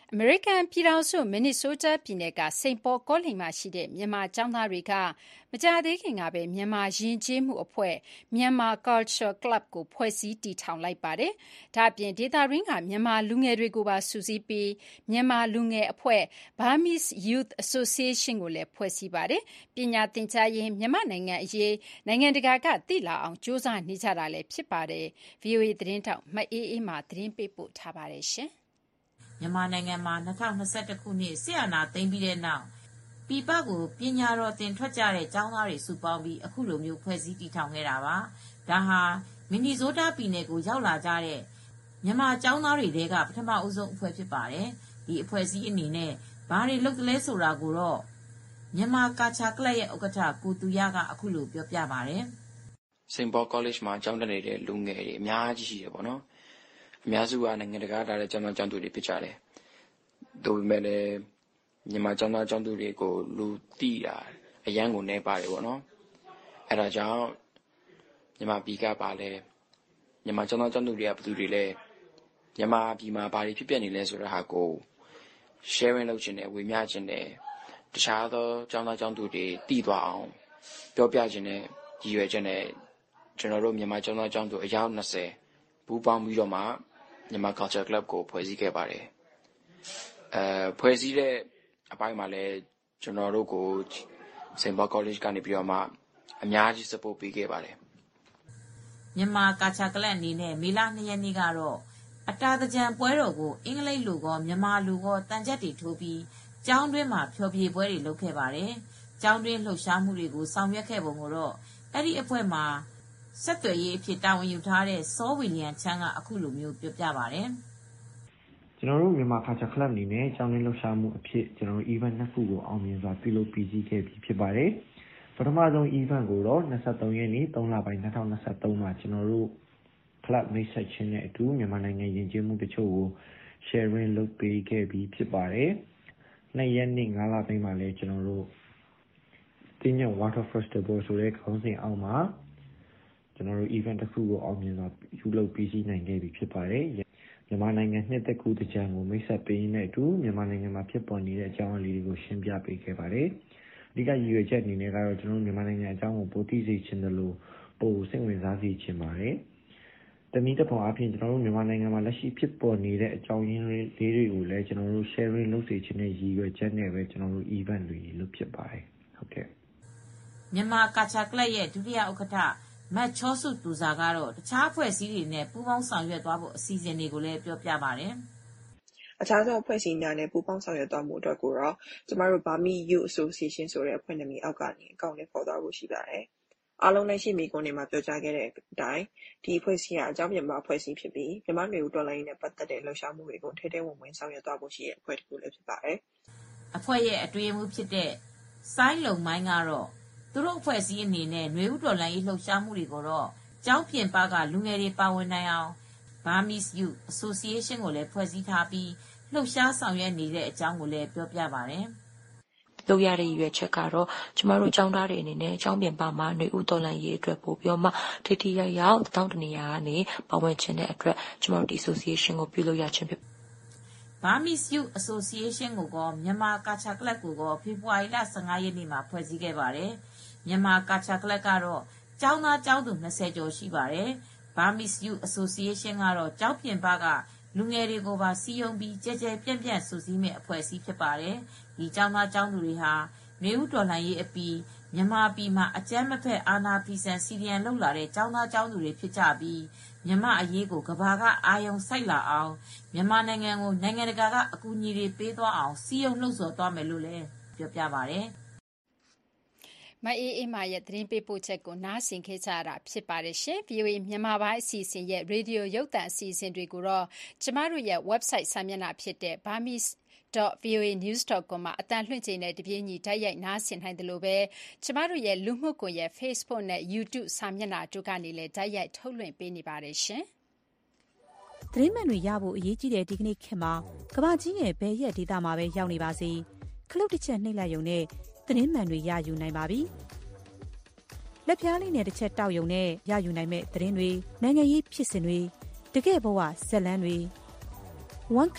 အမေရိကန်ပြည်ထောင်စုမင်နီဆိုးတားပြည်နယ်ကစိန်ပေါ်ကောလိပ်မှာရှိတဲ့မြန်မာကျောင်းသားတွေကမကြာသေးခင်ကပဲမြန်မာယဉ်ကျေးမှုအဖွဲ့ Myanmar Culture Club ကိုဖွဲ့စည်းတည်ထောင်လိုက်ပါတယ်။ဒါ့အပြင်ဒေသတွင်းကမြန်မာလူငယ်တွေကိုပါစုစည်းပြီးမြန်မာလူငယ်အဖွဲ့ Burmese Youth Association ကိုလည်းဖွဲ့စည်းပါတယ်။ပညာသင်ကြားရေးမြန်မာနိုင်ငံအရေးနိုင်ငံတကာကသိလာအောင်စ조사နေကြတာလည်းဖြစ်ပါတယ်။ ဗွီအိုအေသတင်းတောက်မအေးအေးမှသတင်းပေးပို့ထားပါတယ်ရှင်။မြန်မာနိုင်ငံမှာ၂၀၂၁ခုနှစ်စစ်အာဏာသိမ်းပြီးတဲ့နောက်ပြည်ပကိုပညာတော်သင်ထွက်ကြတဲ့ကျောင်းသားတွေစုပေါင်းပြီးအခုလိုမျိုးဖွဲ့စည်းတည်ထောင်ခဲ့တာပါ။ဒါဟာမင်နီဆိုးတားပြည်နယ်ကိုရောက်လာကြတဲ့မြန်မာကျောင်းသားတွေထဲကပထမအဦးဆုံးအဖွဲ့ဖြစ်ပါတယ်။ဒီအဖွဲ့အစည်းအနေနဲ့ဘာတွေလုပ်သလဲဆိုတာကိုတော့မြန်မာကာချာကလပ်ရဲ့ဥက္ကဋ္ဌကိုသူရကအခုလိုပြောပြပါတယ်။ Saint Paul College မှာကျောင်းတက်နေတဲ့လူငယ်တွေအများကြီးရှိတယ်ပေါ့နော်။အများစုကနိုင်ငံတကာလာတဲ့ကျောင်းသားကျောင်းသူတွေဖြစ်ကြတယ်။ဒါပေမဲ့လည်းမြန်မာကျောင်းသားကျောင်းသူတွေကိုလူတိတာအရန်ကိုနေပါတယ်ပေါ့နော်။အဲဒါကြောင့်မြန်မာပြည်ကပါလဲမြန်မာကျောင်းသားကျောင်းသူတွေကဘယ်သူတွေလဲမြန်မာပြည်မှာဘာတွေဖြစ်ပျက်နေလဲဆိုတဲ့ဟာကို sharing လုပ်ခြင်းနဲ့ဝေမျှခြင်းနဲ့တခြားသောကျောင်းသားကျောင်းသူတွေတည်သွားအောင်ပြောပြခြင်းနဲ့ရည်ရွယ်ချက်နဲ့ကျွန်တော်တို့မြန်မာကျောင်းသားကျောင်းသူအယောက်၂၀ပူးပေါင်းပြီးတော့မှမြန်မာ Culture Club ကိုဖွဲ့စည်းခဲ့ပါတယ်။အဲဖွဲ့စည်းတဲ့အပိုင်းမှာလည်းကျွန်တော်တို့ကို Saint Paul College ကနေပြီးတော့မှအများကြီး support ပေးခဲ့ပါတယ်။မြန်မာကာချာကလပ်အနေနဲ့မေလ၂ရက်နေ့ကတော့အတာသကြံပွဲတော်ကိုအင်္ဂလိပ်လူကောမြန်မာလူကောတန်ချက်တွေထိုးပြီးကျောင်းတွင်းမှာဖျော်ဖြေပွဲတွေလုပ်ခဲ့ပါတယ်။ကျောင်းတွင်းလှုပ်ရှားမှုတွေကိုဆောင်ရွက်ခဲ့ပုံကိုတော့အဲ့ဒီအဖွဲ့မှာဆက်သွယ်ရေးအဖြစ်တာဝန်ယူထားတဲ့စောဝီလျံချမ်းကအခုလိုမျိုးပြောပြပါတယ်။ကျွန်တော်တို့မြန်မာကာချာကလပ်အနေနဲ့ကျောင်းတွင်းလှုပ်ရှားမှုအဖြစ်ကျွန်တော်တို့ event နှစ်ခုကိုအောင်မြင်စွာပြုလုပ်ပြီးစီးခဲ့ပြီးဖြစ်ပါတယ်။ပထမဆုံး event ကိုတော့၂၃ရက်နေ့၃လပိုင်း၂၀၂၃မှာကျွန်တော်တို့ club မိတ်ဆက်ခြင်းနဲ့အတူမြန်မာနိုင်ငံယဉ်ကျေးမှုတချို့ကို sharing လုပ်ပေးခဲ့ပြီးဖြစ်ပါတယ်။၂ရက်နေ့၅လပိုင်းမှာလည်းကျွန်တော်တို့တင်းည water festival ဆိုတဲ့ခေါင်းစဉ်အောက်မှာကျွန်တော်တို့ event တစ်ခုကိုအောင်မြင်စွာပြုလုပ်ပြီးစီးနိုင်ခဲ့ပြီဖြစ်ပါတယ်။မြန်မာနိုင်ငံနှစ်သက်ကူတကြံကိုမိတ်ဆက်ပေးနေတဲ့အတူမြန်မာနိုင်ငံမှာဖြစ်ပေါ်နေတဲ့အကြောင်းအရာတွေကိုရှင်းပြပေးခဲ့ပါတယ်။အဓိကရည်ရွယ်ချက်အနေနဲ့ကတော့ကျွန်တော်တို့မြန်မာနိုင်ငံအကြောင်းကိုပိုသိစေချင်တယ်လို့ပိုစိတ်ဝင်စားစေချင်ပါတယ်။တနည်းတစ်ပုံအပြင်ကျွန်တော်တို့မြန်မာနိုင်ငံမှာလက်ရှိဖြစ်ပေါ်နေတဲ့အကြောင်းရင်းလေးတွေကိုလည်းကျွန်တော်တို့ sharing လုပ်စေချင်တဲ့ရည်ရွယ်ချက်နဲ့ပဲကျွန်တော်တို့ event တွေလုပ်ဖြစ်ပါတယ်။ဟုတ်ကဲ့။မြန်မာကာချာကလပ်ရဲ့ဒုတိယဥက္ကဋ္ဌမတ်ချောစုသူစာကတော့တခြားအဖွဲ့အစည်းတွေနဲ့ပူးပေါင်းဆောင်ရွက်သွားဖို့အစီအစဉ်တွေကိုလည်းပြောပြပါတယ်။အခြားသောအဖွဲ့အစည်းများနဲ့ပူးပေါင်းဆောင်ရွက်သွားမှုအတွက်ကိုတော့ကျမတို့ Burmese Youth Association ဆိုတဲ့အဖွဲ့နာမည်အောက်ကနေအကောင့်နဲ့ပေါ်သွားဖို့ရှိပါတယ်။အားလုံးလည်းရှိမိကုန်နေမှာပြောကြားခဲ့တဲ့အတိုင်းဒီအဖွဲ့အစည်းကအကြောင်းပြန်မှာအဖွဲ့အစည်းဖြစ်ပြီးမြန်မာ့မျိုးတော်လိုင်းနဲ့ပတ်သက်တဲ့လှုပ်ရှားမှုတွေကိုထဲထဲဝင်ဝင်ဆောင်ရွက်သွားဖို့ရှိတဲ့အဖွဲ့တစ်ခုလည်းဖြစ်ပါတယ်။အဖွဲ့ရဲ့အတွင်းမှုဖြစ်တဲ့ဆိုင်းလုံမိုင်းကတော့သူတို့အဖွဲ့အစည်းအနေနဲ့ຫນွေဥတော်လိုင်းရေးလှုပ်ရှားမှုတွေကိုတော့ကျောင်းပြင်ပကလူငယ်တွေပါဝင်နိုင်အောင် Burmese Youth Association ကိုလည်းဖွဲ့စည်းထားပြီးလှုပ်ရှားဆောင်ရွက်နေတဲ့အကြောင်းကိုလည်းပြောပြပါတယ်။လုပ်ရတဲ့ရွယ်ချက်ကတော့ကျမတို့ကျောင်းသားတွေအနေနဲ့ကျောင်းပြင်ပမှာຫນွေဥတော်လိုင်းရေးအတွက်ပို့ပြီးမှထိထိရောက်ရောက်တောင်းတနေရကနေပါဝင်ခြင်းတဲ့အတွက်ကျမတို့ဒီ association ကိုပြုလုပ်ရခြင်းဖြစ် Burmese Youth Association ကိုကမြန်မာကာချာကလပ်ကိုကဖေဖော်ဝါရီလ၁၅ရက်နေ့မှာဖွဲ့စည်းခဲ့ပါတယ်။မြန်မာကာချာကလပ်ကတော့ကျောင်းသားကျောင်းသူ၂၀ကျော်ရှိပါတယ်။ Burmese Youth Association ကတော့ကျောင်းပြင်ပကလူငယ်တွေကိုပါစီယုံပြီးကြဲကြဲပြန့်ပြန့်စုစည်းမဲ့အဖွဲ့အစည်းဖြစ်ပါတယ်။ဒီကျောင်းသားကျောင်းသူတွေဟာຫນွေဥတော်လှန်ရေးအပြီးမြန်မာပြည်မှာအကြမ်းမဖက်အာဏာဖီဆန်စီဒီအန်လုပ်လာတဲ့ကျောင်းသားကျောင်းသူတွေဖြစ်ကြပြီးမြန်မာအရေးကိုကမ္ဘာကအာရုံစိုက်လာအောင်မြန်မာနိုင်ငံကိုနိုင်ငံတကာကအကူအညီတွေပေးသွားအောင်စီယုံလှုံ့ဆော်သွားမယ်လို့လည်းပြောပြပါတယ်။မအေးအေးမာရဲ့သတင်းပေးပို့ချက်ကိုနားဆင်ခဲ့ကြရတာဖြစ်ပါတယ်ရှင်။ ဗီအိုအေမြန်မာပိုင်းအစီအစဉ်ရဲ့ရေဒီယိုရုပ်သံအစီအစဉ်တွေကိုတော့ကျမတို့ရဲ့ website စာမျက်နှာဖြစ်တဲ့ burmese dot v o a news dot com မှာအတန်လွှင့်ချိန်နဲ့တပြေးညီတိုက်ရိုက်နားဆင်နိုင်တယ်လို့ပဲကျမတို့ရဲ့လူမှုကွန်ရက် Facebook နဲ့ YouTube စာမျက်နှာတို့ကနေလည်းတိုက်ရိုက်ထုတ်လွှင့်ပေးနေပါတယ်ရှင်။သတင်းမှန်တွေရဖို့အရေးကြီးတဲ့ဒီကနေ့ခေတ်မှာကမ္ဘာကြီးရဲ့ဘယ်ရက်ဒေသမှာပဲရောက်နေပါစေခလုတ်တစ်ချက်နှိပ်လိုက်ရုံနဲ့သတင်းမှန်တွေရယူနိုင်ပါပြီ။လက်ဖြားလေးနဲ့တစ်ချက်တောက်ရုံနဲ့ရယူနိုင်မဲ့သတင်းတွေနိုင်ငံရေးဖြစ်စဉ်တွေတကယ့်ဘဝဇာတ်လမ်းတွေ one click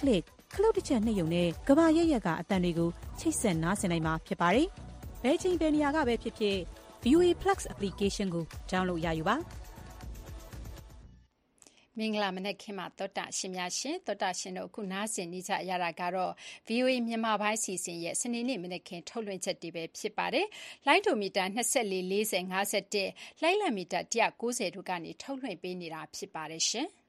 ခလုတ်တစ်ချက်နှိပ်ရုံနဲ့ကဘာရက်ရက်ကအတန်တွေကိုချိတ်ဆက်နားဆင်နိုင်မှာဖြစ်ပါတယ်။ဘယ်ချိန်ဘယ်နေရာကပဲဖြစ်ဖြစ် ဗီ အို အေ Plus application ကို download ရယူပါမင်္ဂလာမနက်ခင်းမှာသောတာရှင်များရှင်သောတာရှင်တို့အခုနားဆင်နေကြရတာကတော့ ဗီ အို အေ မြန်မာပိုင်းစီစဉ်ရဲ့စနေနေ့မနက်ခင်းထုတ်လွှင့်ချက်တွေပဲဖြစ်ပါတယ်။လိုင်းဒိုမီတာနှစ်၄ ၄၀ ၅၁လိုင်းလံမီတာ၁၉၀တို့ကနေထုတ်လွှင့်ပေးနေတာဖြစ်ပါတယ်ရှင်။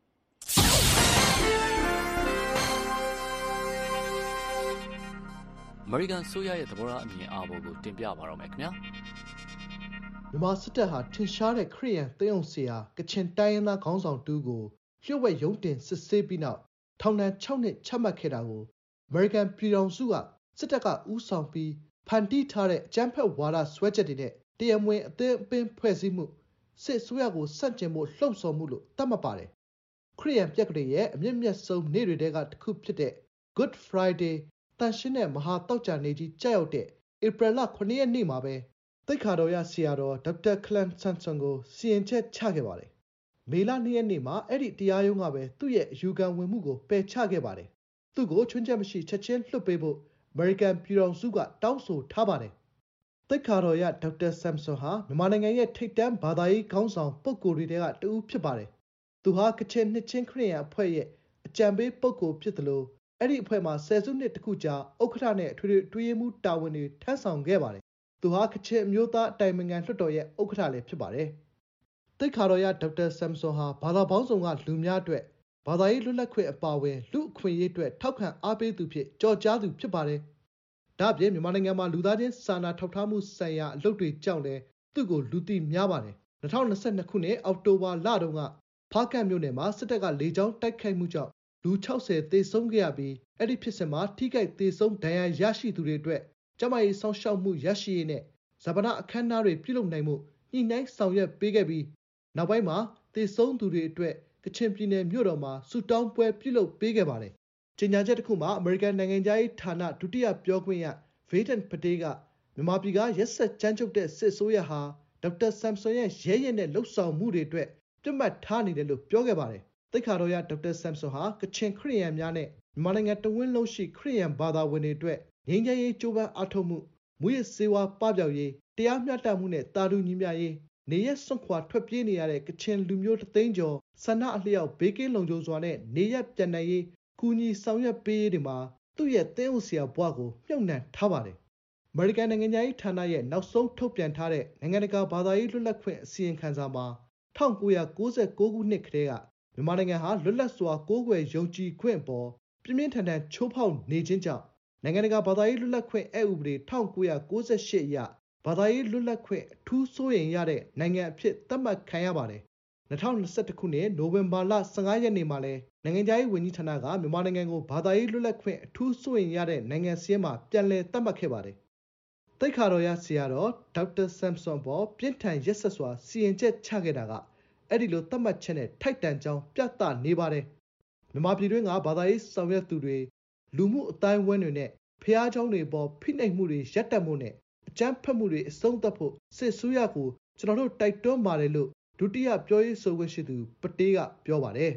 အမေရိကန်ဆိုရရဲ့သဘောထားအမြင်အာဘော်ကိုတင်ပြပါတော့မယ်ခင်ဗျာမြန်မာစစ်တပ်ဟာထင်ရှားတဲ့ခရီးရန်သင်းအောင်ဆရာကချင်တိုင်းရင်းသားခေါင်းဆောင်တူကိုလျှို့ဝှက်ရုံးတင်စစ်ဆေးပြီးနောက်ထောင်ဒဏ်၆နှစ်ချမှတ်ခဲ့တာကိုအမေရိကန်ပြည်ထောင်စုကစစ်တပ်ကဦးဆောင်ပြီးဖန်တီးထားတဲ့အကြမ်းဖက်ဝါဒဆွဲချက်တွေနဲ့တရားမဝင်အသင်းအပင်းဖွဲ့စည်းမှုစစ်အစိုးရကိုစန့်ကျင်ဖို့လှုံ့ဆော်မှုလို့သတ်မှတ်ပါတယ်ခရီးရန်ပြက်ကလေးရဲ့အမြင့်မြတ်ဆုံးနေ့တွေကတစ်ခုဖြစ်တဲ့ Good Friday တန်ရှင်းတဲ့မဟာတောက်ကြနေကြီးကြောက်ရောက်တဲ့ဧပြီလခုနှစ်ရက်နေ့မှာပဲသိက္ခာတော်ရဆရာတော်ဒေါက်တာခလမ်ဆန်ဆွန်ကိုစီရင်ချက်ချခဲ့ပါတယ်။မေလနှစ်ရက်နေ့မှာအဲ့ဒီတရားရုံးကပဲသူ့ရဲ့အယူခံဝင်မှုကိုပယ်ချခဲ့ပါတယ်။သူ့ကိုချွင်းချက်မရှိချက်ချင်းလွှတ်ပေးဖို့အမေရိကန်ပြည်ထောင်စုကတောင်းဆိုထားပါတယ်။သိက္ခာတော်ရဒေါက်တာဆမ်ဆွန်ဟာမြန်မာနိုင်ငံရဲ့ထိပ်တန်းဘာသာရေးခေါင်းဆောင်ပုဂ္ဂိုလ်တွေကတဦးဖြစ်ပါတယ်။သူဟာကချင်နှစ်ချင်းခရစ်ယာန်အဖွဲ့ရဲ့အကြံပေးပုဂ္ဂိုလ်ဖြစ်တယ်လို့အဲ့ဒီအဖွဲ့မှာဆယ်စုနှစ်တခုကြာဥက္ကဋ္ဌနဲ့အထွေထွေအတွင်းရေးမှူးတာဝန်တွေထမ်းဆောင်ခဲ့ပါတယ်။သူဟာကချင်အမျိုးသားအတိုင်ပင်ခံလွှတ်တော်ရဲ့ဥက္ကဋ္ဌလည်းဖြစ်ပါတယ်။သိက္ခာတော်ရဒေါက်တာဆမ်ဆွန်ဟာဘာသာပေါင်းစုံကလူများအတွက်ဘာသာရေးလွတ်လပ်ခွင့်အပါအဝင်လူအခွင့်အရေးအတွက်ထောက်ခံအားပေးသူဖြစ်ကြော်ကြားသူဖြစ်ပါတယ်။ဒါ့အပြင်မြန်မာနိုင်ငံမှာလူသားချင်းစာနာထောက်ထားမှုဆိုင်ရာအလုပ်တွေကြောင့်လည်းသူ့ကိုလူသိများပါတယ်။၂၀၂၂ခုနှစ်အောက်တိုဘာလတုန်းကဖားကန့်မြို့နယ်မှာစစ်တပ်ကလေကြောင်းတိုက်ခိုက်မှုကြောင့်လူ၆၀သေဆုံးခဲ့ရပြီးအဲ့ဒီဖြစ်စဉ်မှာထိခိုက်သေဆုံးဒဏ်ရာရရှိသူတွေအတွက်ကျန်းမာရေးစောင့်ရှောက်မှုရရှိရေးနဲ့ဇာပနာအခမ်းအနားတွေပြုလုပ်နိုင်မှုညှိနှိုင်းဆောင်ရွက်ပေးခဲ့ပြီးနောက်ပိုင်းမှာသေဆုံးသူတွေအတွက်ကချင်ပြည်နယ်မြို့တော်မှာဆုတောင်းပွဲပြုလုပ်ပေးခဲ့ပါတယ်။ကြေညာချက်တစ်ခုမှာအမေရိကန်နိုင်ငံသားရေးဌာနဒုတိယပြောခွင့်ရဗေဒန်ပတေးကမြန်မာပြည်ကရက်စက်ကြမ်းကြုတ်တဲ့စစ်ဆိုးရဟာဒေါက်တာဆမ်ဆွန်ရဲ့ရဲရဲနဲ့လှုပ်ဆောင်မှုတွေအတွက်ပြတ်မှတ်ထားနေတယ်လို့ပြောခဲ့ပါတယ်။သိက္ခာတော်ရဒေါက်တာဆမ်ဆွန်ဟာကချင်ခရစ်ယာန်များနဲ့မြန်မာနိုင်ငံတဝန်းလုံးရှိခရစ်ယာန်ဘာသာဝင်တွေအတွက်ငြိမ်းချမ်းရေးကြိုးပမ်းအားထုတ်မှုမူရစ်စေဝါပပျောက်ရေးတရားမျှတမှုနဲ့တာတူညီမျှရေးနေရစွန့်ခွာထွက်ပြေးနေရတဲ့ကချင်လူမျိုးတသိန်းကျော်ဆန္ဒအလျောက်ဘေးကင်းလုံခြုံစွာနဲ့နေရပြန်နိုင်ရေးကူညီဆောင်ရွက်ပေးရေးတွေမှာသူ့ရဲ့သင်းအုပ်ဆရာဘွားကိုမြှုပ်နှံထားပါတယ်။အမေရိကန်နိုင်ငံသားရေးဌာနရဲ့နောက်ဆုံးထုတ်ပြန်ထားတဲ့နိုင်ငံတကာဘာသာရေးလွတ်လပ်ခွင့်အစီရင်ခံစာမှာ၁၉၉၉ခုနှစ်ကတည်းကမြန်မာနိုင်ငံဟာလွတ်လပ်စွာကိုးကွယ်ယုံကြည်ခွင့်ပေါ်ပြင်းပြင်းထန်ထန်ချိုးဖောက်နေခြင်းကြောင့်နိုင်ငံတကာဘာသာရေးလွတ်လပ်ခွင့်အက်ဥပဒေ၁၉၉၈အရဘာသာရေးလွတ်လပ်ခွင့်အထူးစိုးရိမ်ရတဲ့နိုင်ငံအဖြစ်သတ်မှတ်ခံရပါတယ်။၂၀၂၁ခုနှစ်နိုဝင်ဘာလ၁၅ရက်နေ့မှာလဲနိုင်ငံခြားရေးဝန်ကြီးဌာနကမြန်မာနိုင်ငံကိုဘာသာရေးလွတ်လပ်ခွင့်အထူးစိုးရိမ်ရတဲ့နိုင်ငံစာရင်းမှာပြန်လည်သတ်မှတ်ခဲ့ပါတယ်။သိက္ခာတော်ရဆရာတော်ဒေါက်တာဆမ်ဆွန်ပေါ်ပြင်းထန်ရက်စက်စွာစီရင်ချက်ချခဲ့တာကအဲ့ဒီလိုသတ်မှတ်ချက်နဲ့ထိုက်တန်ကြောင်းပြသနေပါတယ်။မြန်မာပြည်တွင်းကဘာသာရေးဆောင်ရွက်သူတွေလူမှုအတိုင်းအဝန်းတွေနဲ့ဖျားเจ้าတွေပေါ်ဖိနှိပ်မှုတွေရပ်တန့်မှုနဲ့အကြမ်းဖက်မှုတွေအဆုံးသတ်ဖို့စစ်ဆိုးရကိုကျွန်တော်တို့တိုက်တွန်းပါတယ်လို့ဒုတိယပြောရေးဆိုခွင့်ရှိသူပတေးကပြောပါတယ်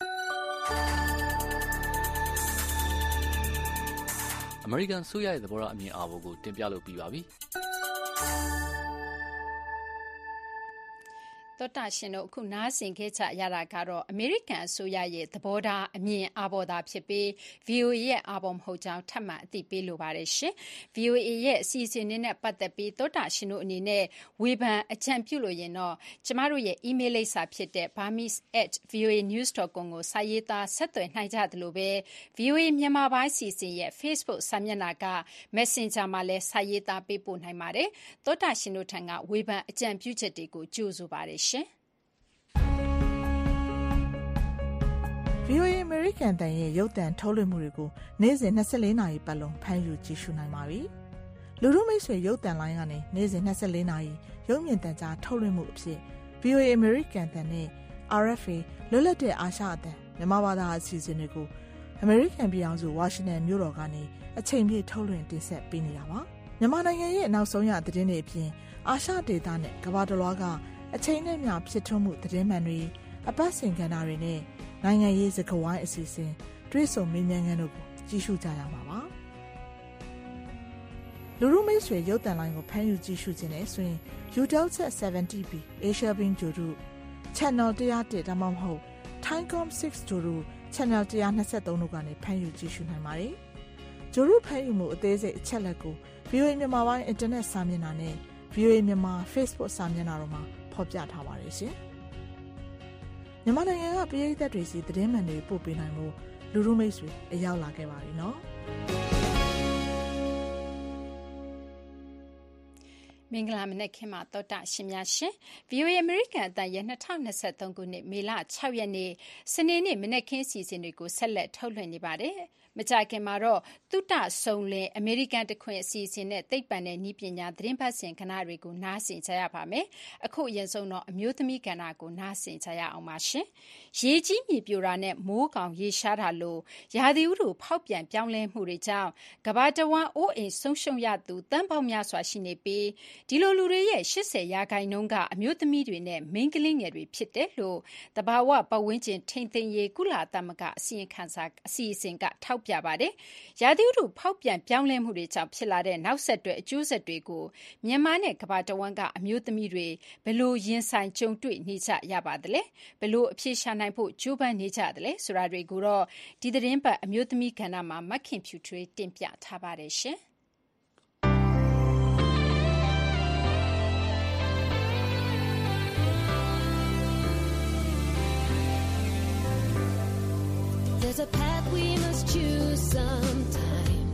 အမေရိကန်ဆိုရရဲ့သဘောထားအမြင်အာဘော်ကိုတင်ပြလို့ပြီးပါပြီသောတာရှင်တို့အခုနားဆင်ခဲ့ကြရတာကတော့အမေရိကန်အစိုးရရဲ့သဘောထားအမြင်အာဘော်သာဖြစ်ပြီး ဗီ အို အေ ရဲ့အာဘော်မဟုတ်ကြောင်းထပ်မံအသိပေးလိုပါတယ်ရှင်။ ဗီ အို အေ ရဲ့အစီအစဉ်တွေနဲ့ပတ်သက်ပြီးသောတာရှင်တို့အနေနဲ့ဝေဖန်အကြံပြုလို့ရင်တော့ကျမတို့ရဲ့အီးမေးလ်လိပ်စာဖြစ်တဲ့ burmese at v o a news dot com ကိုစာရေးသားဆက်သွယ်နိုင်ကြသလိုပဲ ဗီ အို အေ မြန်မာပိုင်းအစီအစဉ်ရဲ့ Facebook စာမျက်နှာက Messenger မှာလည်းစာရေးသားပေးပို့နိုင်ပါတယ်။သောတာရှင်တို့ထံကဝေဖန်အကြံပြုချက်တွေကိုကြိုဆိုပါတယ်ရှင်။ဗီ အို အေ အမေရိကန်တန်ရဲ့ရုပ်သံထုတ်လွှင့်မှုတွေကိုနေ့စဉ်၂၄နာရီပတ်လုံးဖမ်းယူကြည့်ရှုနိုင်ပါပြီ။လူထုမိတ်ဆွေရုပ်သံလိုင်းကနေနေ့စဉ်၂၄နာရီရုပ်မြင်သံကြားထုတ်လွှင့်မှုအဖြစ် ဗီ အို အေ အမေရိကန်တန်နဲ့ အာရ် အက်ဖ် အေ လွတ်လပ်တဲ့အာရှအသံမြန်မာဘာသာအစီအစဉ်တွေကိုအမေရိကန်ပြည်ထောင်စုဝါရှင်တန်မြို့တော်ကနေအချိန်ပြည့်ထုတ်လွှင့်တင်ဆက်ပေးနေတာပါ။မြန်မာနိုင်ငံရဲ့နောက်ဆုံးရသတင်းတွေအပြင်အာရှဒေသနဲ့ကမ္ဘာတစ်လွှားကအချိန်နဲ့မျှဖြစ်ထွန်းမှုသတင်းမှန်တွေအပတ်စဉ်ကဏ္ဍတွေနဲ့နိုင်ငံရေးစကားဝိုင်းအစီအစဉ်တွေးဆုံမေးမြန်းခန်းတို့ကိုကြည့်ရှုကြရမှာပါလူရုမိတ်ဆွေရုပ်သံလိုင်းကိုဖမ်းယူကြည့်ရှုခြင်းနဲ့ဆိုရင် Eutelsat เซเว่นတီ บี Asia Beam ဂျိုရု Channel one oh oneဒါမှမဟုတ် Thaicom six ဂျိုရု Channel one twenty-threeတို့ကနေဖမ်းယူကြည့်ရှုနိုင်ပါတယ်ဂျိုရုဖမ်းယူမှုအသေးစိတ်အချက်လက်ကို ဗီအိုအေ မြန်မာပိုင်းအင်တာနက်စာမျက်နှာနဲ့ ဗီအိုအေ မြန်မာ Facebook စာမျက်နှာတို့မှာဖော်ပြထားပါတယ်ရှင်မြန်မာနိုင်ငံကပြည်သက်တွေစီသတင်းမှန်တွေပို့ပေးနိုင်မှုလူရုမိတ်ဆွေအရောက်လာခဲ့ပါပြီနော်မင်္ဂလာမနက်ခင်းမှာတောတာရှင်များရှင် ဗီအိုအေ American အသံရဲ့twenty twenty-threeခုနှစ်မေလsixရက်နေ့စနေနေ့မနက်ခင်းစီစဉ်တွေကိုဆက်လက်ထုတ်လွှင့်နေပါတယ်မကြခင်မှာတော့သုတဆုံလင်အမေရိကန်တခွင်အစီအစဉ်နဲ့သိပ္ပံနဲ့နည်းပညာသတင်းပတ်စဉ်ကဏ္ဍတွေကိုနားဆင်ကြရပါမယ်အခုအရင်ဆုံးတော့အမျိုးသမီးကဏ္ဍကိုနားဆင်ကြရအောင်ပါရှင်ရေကြီးမြေပြိုတာနဲ့မိုးကောင်ရေရှားတာလိုရာသီဥတုဖောက်ပြန်ပြောင်းလဲမှုတွေကြောင့်ကမ္ဘာတဝန်းအိုးအိမ်ဆုံးရှုံးရသူတန်းပေါင်းများစွာရှိနေပြီးဒီလိုလူတွေရဲ့eightyရာခိုင်နှုန်းကအမျိုးသမီးတွေနဲ့မိန်းကလေးငယ်တွေဖြစ်တယ်လို့တဘာဝပတ်ဝန်းကျင်ထိန်းသိမ်းရေးကုလသမဂ္ဂအစီရင်ခံစာအစီအစဉ်ကထောက်ပြပါတယ်။ရာသီဥတုဖောက်ပြန်ပြောင်းလဲမှုတွေကြောင့်ဖြစ်လာတဲ့နောက်ဆက်တွဲအကျိုးဆက်တွေကိုမြန်မာနဲ့ကမ္ဘာတဝန်းကအမျိုးသမီးတွေဘယ်လိုရင်ဆိုင်ကြုံတွေ့နေကြရပါသလဲ။ဘယ်လိုအဖြေရှာနိုင်ဖို့ကြိုးပမ်းနေကြသလဲဆိုတာတွေကိုတော့ဒီသတင်းပတ်အမျိုးသမီးကဏ္ဍမှာမခင်ဖြူထွေးတင်ပြထားပါတယ်ရှင်။ There's a path we must choose sometime.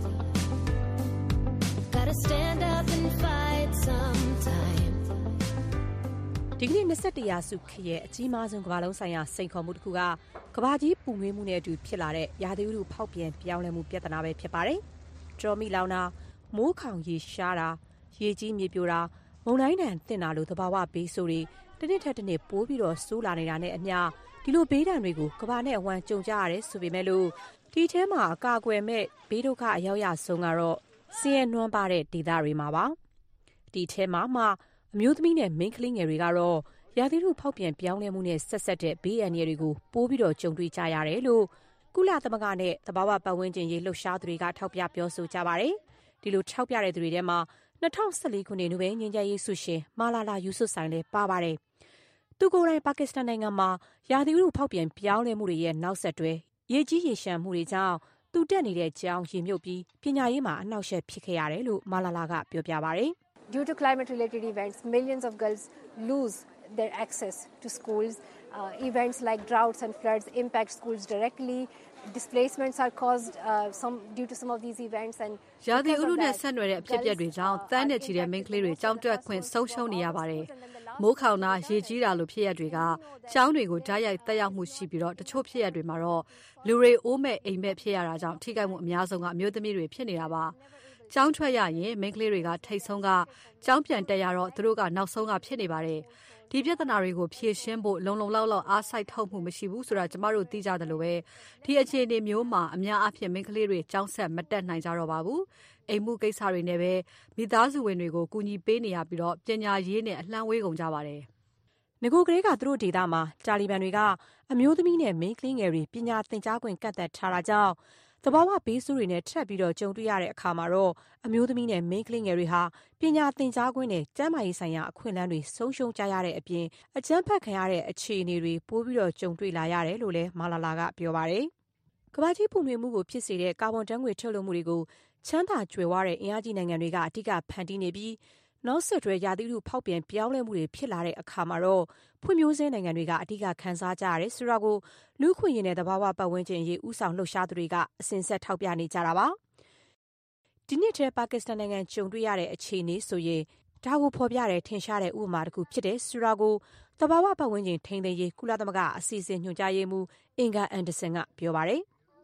Gotta stand up and fight sometime. ဒီကနေ့twenty-firstရာစုခေတ်ရဲ့အကြီးမားဆုံးကမ္ဘာလုံးဆိုင်ရာစိန်ခေါ်မှုတစ်ခုကကမ္ဘာကြီးပူနွေးမှုနဲ့အတူဖြစ်လာတဲ့ရာသီဥတုဖောက်ပြန်ပြောင်းလဲမှုပြဿနာပဲဖြစ်ပါတယ်။ကြော်မိလောင်တာမိုးခေါင်ရေရှားတာရေကြီးမြေပြိုတာမုန်တိုင်းတန်တင်တာလိုသဘာဝဘေးဆိုးတွေတစ်နှစ်ထက်တစ်နှစ်ပိုးပြီးတော့ဆိုးလာနေတာနဲ့အမျှဒီလိုဘေးဒဏ်တွေကိုကမ္ဘာနဲ့အဝှမ်းကြုံကြရတယ်ဆိုပေမဲ့လို့ဒီထဲမှာအကာအကွယ်မဲ့ဘေးဒုက္ခအရောက်ရဆုံးကတော့ဆင်းရဲနွမ်းပါတဲ့ဒေသတွေမှာပါဒီထဲမှာမှအမျိုးသမီးနဲ့မိန်းကလေးငယ်တွေကတော့ရာသီဥတုဖောက်ပြန်ပြောင်းလဲမှုနဲ့ဆက်ဆက်တဲ့ဘေးအန္တရာယ်တွေကိုပိုးပြီးတော့ကြုံတွေ့ကြရတယ်လို့ကုလသမဂ္ဂနဲ့သဘာဝပတ်ဝန်းကျင်ရေးလှုပ်ရှားသူတွေကထောက်ပြပြောဆိုကြပါတယ်ဒီလိုထောက်ပြတဲ့သူတွေထဲမှာtwenty fourteenခုနှစ်နိုဘယ်ငြိမ်းချမ်းရေးဆုရှင်မာလာလာယူဆွတ်ဆိုင်လည်းပါပါတယ်သူကိုယ်တိုင်ပါကစ္စတန်နိုင်ငံမှာရာသီဥတုဖောက်ပြန်ပြောင်းလဲမှုတွေရဲ့နောက်ဆက်တွဲရေကြီးရေရှမ်းမှုတွေကြောင့်သူတက်နေတဲ့ကြောင်ရေမြုပ်ပြီးပညာရေးမှာအနှောက်အယှက်ဖြစ်ခဲ့ရတယ်လို့မာလာလာကပြောပြပါတယ် Due to climate related events millions of girls lose their access to schools uh, events like droughts and floods impact schools directly displacements are caused uh, some due to some of these events and ရာသီဥတုနဲ့ဆက်နွယ်တဲ့အဖြစ်အပျက်တွေကြောင့်တန်းတဲ့ချီတဲ့မိန်းကလေးတွေကြောင်းတက်ခွင့်ဆုံးရှုံးနေရပါတယ်မိုးခေါင်တာရေကြီးတာလိုဖြစ်ရတွေကကျောင်းတွေကိုဓာတ်ရိုက်တက်ရောက်မှုရှိပြီးတော့တချို့ဖြစ်ရတွေမှာတော့လူတွေအိုးမဲ့အိမ်မဲ့ဖြစ်ရတာကြောင့်ထိခိုက်မှုအများဆုံးကအမျိုးသမီးတွေဖြစ်နေတာပါကျောင်းထွက်ရရင်မိန်းကလေးတွေကထိတ်ဆုံးကကျောင်းပြန်တက်ရတော့သူတို့ကနောက်ဆုံးကဖြစ်နေပါတယ်ဒီပြဿနာတွေကိုဖြေရှင်းဖို့လုံလုံလောက်လောက်အားစိုက်ထုတ်မှုမရှိဘူးဆိုတာကျမတို့သိကြတယ်လို့ပဲဒီအခြေအနေမျိုးမှာအများအပြားမိန်းကလေးတွေကျောင်းဆက်မတက်နိုင်ကြတော့ပါဘူးအိမ်မှုကိစ္စတွေနဲ့ပဲမိသားစုဝင်တွေကိုကူညီပေးနေရပြီးတော့ပညာရေးနဲ့အလှမ်းဝေးကုန်ကြပါတယ်ငကိုကလေးကသူတို့ဒေသမှာတာလီဘန်တွေကအမျိုးသမီးနဲ့မိန်းကလေးငယ်တွေပညာသင်ကြားခွင့်ကန့်သတ်ထားတာကြောင့်သဘာဝဘေးဆိုးတွေနဲ့ထပ်ပြီးတော့ကြုံတွေ့ရတဲ့အခါမှာတော့အမျိုးသမီးနဲ့မိန်းကလေးငယ်တွေဟာပညာသင်ကြားခွင့်နဲ့ကျန်းမာရေးဆိုင်ရာအခွင့်အလမ်းတွေဆုံးရှုံးကြရတဲ့အပြင်အကြမ်းဖက်ခံရတဲ့အခြေအနေတွေပိုပြီးတော့ကြုံတွေ့လာရတယ်လို့လည်းမာလာလာကပြောပါတယ်။ကမ္ဘာကြီးပူနွေးမှုကိုဖြစ်စေတဲ့ကာဗွန်ဓာတ်ငွေထုတ်လွှတ်မှုတွေကိုချမ်းသာကြွယ်ဝတဲ့အင်အားကြီးနိုင်ငံတွေကအဓိကဖန်တီးနေပြီးနောက်ဆက်တွဲရာသီဥတုဖောက်ပြန်ပြောင်းလဲမှုတွေဖြစ်လာတဲ့အခါမှာတော့ဖွံ့ဖြိုးဆဲနိုင်ငံတွေကအဓိကခံစားကြရတယ်ဆိုတာကိုလူ့ခွင့်ရေးနဲ့သဘာဝပတ်ဝန်းကျင်ရေးဥဆောင်လှုပ်ရှားသူတွေကအစဉ်ဆက်ထောက်ပြနေကြတာပါဒီနှစ်ထဲပါကစ္စတန်နိုင်ငံကြုံတွေ့ရတဲ့အခြေအနေဆိုရင်ဒါကိုဖော်ပြတဲ့ထင်ရှားတဲ့ဥပမာတစ်ခုဖြစ်တဲ့ဆိုတာကိုသဘာဝပတ်ဝန်းကျင်ထိန်းသိမ်းရေးကုလသမဂ္ဂအစီအစဉ်ညွှန်ကြားရေးမှူးအင်ဂါအန်ဒါဆန်ကပြောပါတယ်